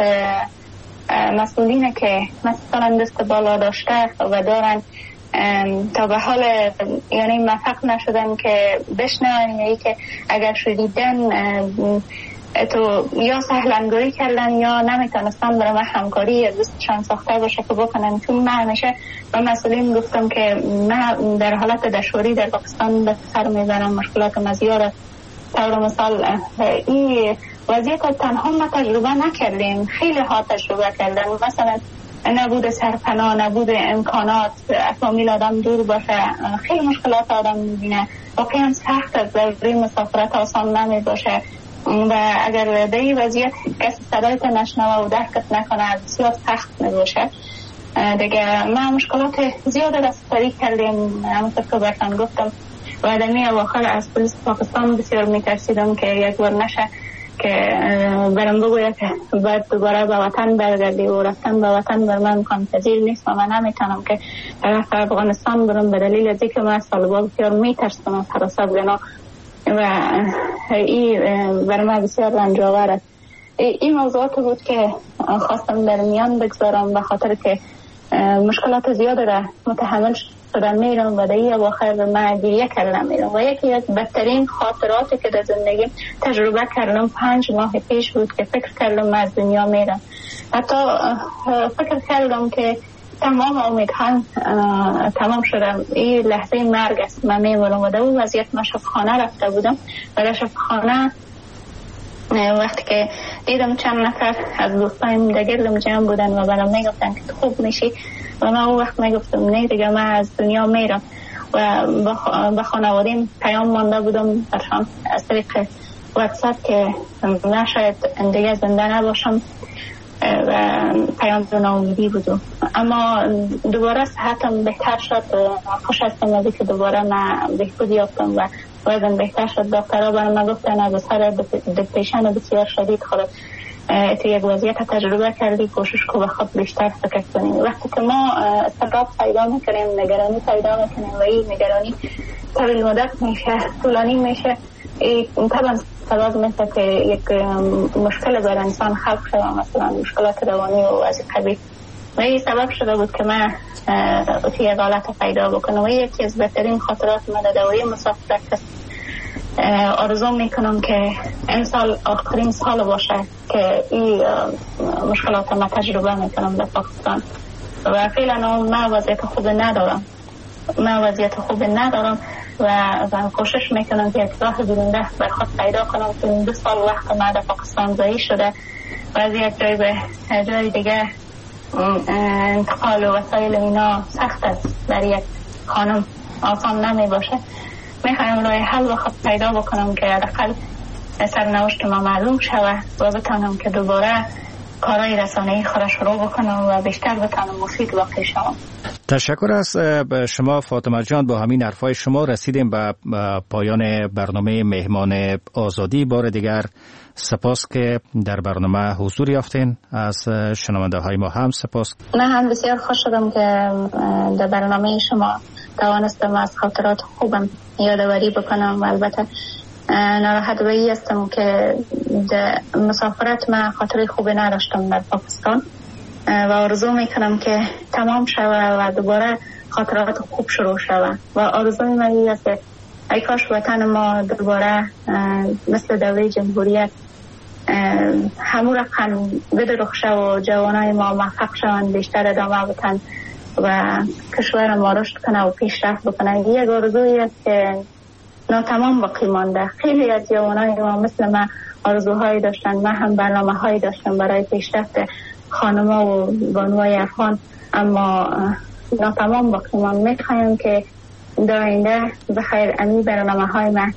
مسئولین که مثلا دست بالا داشته و دارن تا به حال یعنی موفق نشدن که بشنون، یعنی که اگر شدیدن تو یا سهلنگاری کردن یا نمیتونستن برای من همکاری از دستشان ساخته باشه که بکنن. چون من همیشه به مسئولین گفتم که من در حالت دشواری در پاکستان به سر میبرم، مشکلات مزیار. طور مثال این وضعیت تنها ما تجربه نکردیم، خیلی ها تجربه کردن، مثلا نبود سرپناه، نبود امکانات، فامیل آدم دور باشه، خیلی مشکلات آدم میبینه. واقعا سخت از دوره مسافرت آسان نمی باشه و اگر در این وضعیت کسی صدایت نشنوه و درکت نکنه بسیار سخت می باشه دیگه. من مشکلات زیاد رسپاری کردیم، همونطور که برتن گفتم و دمی اواخر از پلیس پاکستان بسیار میترسیدم که یک بار نشه که برم بگوید که باید دوباره به وطن برگردی و رفتن به وطن بر من امکان پذیر نیست و من نمیتونم که طرف افغانستان برم به دلیل از اینکه من از طالبان بسیار میترسم از حراست بنا و این بر من بسیار رنج‌آور است. این موضوعات بود که خواستم در میان بگذارم به خاطر که مشکلات زیاد را متحمل شدن میرم و در این اواخر من گریه کردم میرم و یکی از بدترین خاطراتی که در زندگی تجربه کردم پنج ماه پیش بود که فکر کردم از دنیا میرم. حتی فکر کردم که تمام امیدهام تمام شدم، این لحظه مرگ است، من میمونم و در اون وضعیت من شفاخانه رفته بودم و در شفاخانه وقتی که دیدم چند نفر از دوستایم در گردم جمع بودن و برام میگفتن که خوب میشی و من اون وقت میگفتم نه دیگه من از دنیا میرم و به خانوادیم پیام مانده بودم برشان از طریق واتساپ که من شاید دیگه زنده نباشم و پیام دو ناامیدی بود. اما دوباره صحتم بهتر شد. خوش هستم از که دوباره من بهبود یافتم و وزن بهتر شد. دکترها برای من گفتن از اثر دپرشن بسیار شدید خود تو یک وضعیت تجربه کردی، کوشش کو به خود بیشتر فکر کنیم. وقتی که ما استراب پیدا میکنیم، نگرانی پیدا میکنیم و این نگرانی طویل مدت میشه، طولانی میشه، طبعا سبب میشه که یک مشکل بر انسان خلق شده، مثلا مشکلات روانی و از قبیل. و این سبب شده بود که من توی یک حالت پیدا بکنم. و یکی از بهترین خاطرات من در دوره مسافرت است. آرزو میکنم که این سال آخرین سال باشه که این مشکلات ما تجربه میکنم در پاکستان. و فعلا من وضعیت خوب ندارم من وضعیت خوب ندارم و کوشش میکنم که راه برنده بر خود پیدا کنم که این دو سال وقت من در پاکستان ضایع شده و از یک جای به جای دیگه انتقال و وسایل اینا سخت است. در یک خانم آسان نمی باشه. میخوایم راه حل و خود پیدا بکنم که حداقل سرنوشت ما معلوم شود و بتانم که دوباره کارهای رسانه‌ای خود شروع بکنم و بیشتر بتانم مفید واقع شوم. تشکر از شما فاطمه جان. با همین حرفای شما رسیدیم به پایان برنامه مهمان آزادی. بار دیگر سپاس که در برنامه حضور یافتین. از شنونده های ما هم سپاس. من هم بسیار خوش شدم که در برنامه شما توانستم از خاطرات خوبم یادآوری بکنم و البته ناراحت به این هستم که در مسافرت من خاطره خوبی نداشتم در پاکستان و آرزو میکنم که تمام شود و دوباره خاطرات خوب شروع شود و آرزوی من این است که ای کاش وطن ما دوباره مثل دوره جمهوریت همون رقم بدرخشه و جوانای ما موفق شوند، بیشتر ادامه بدن و کشور ما رشد کنه و پیشرفت بکنه. یک آرزویی است که ناتمام باقی مانده. خیلی از جوانای ما مثل من آرزوهایی داشتن، من هم برنامه هایی داشتم برای پیشرفت خانما و بانوای افغان، اما ناتمام باقی ماند. میخوایم که در آینده بخیر امی برنامه های من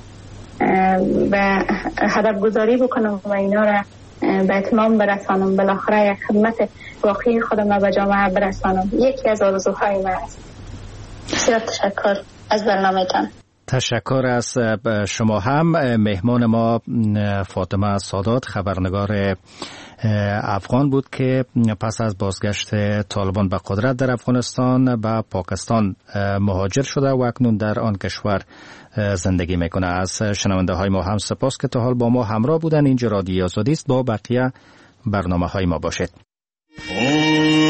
و هدف گذاری بکنم و اینا را به اتمام برسانم، بالاخره یک خدمت واقعی خودم به جامعه برسانم. یکی از آرزوهای من است. بسیار تشکر از برنامه‌تان. تشکر از شما هم. مهمان ما فاطمه سادات، خبرنگار افغان بود که پس از بازگشت طالبان به قدرت در افغانستان به پاکستان مهاجر شده و اکنون در آن کشور زندگی میکنه. از شنونده های ما هم سپاس که تا حال با ما همراه بودن. اینجا رادیو آزادی است. با بقیه برنامه های ما باشید.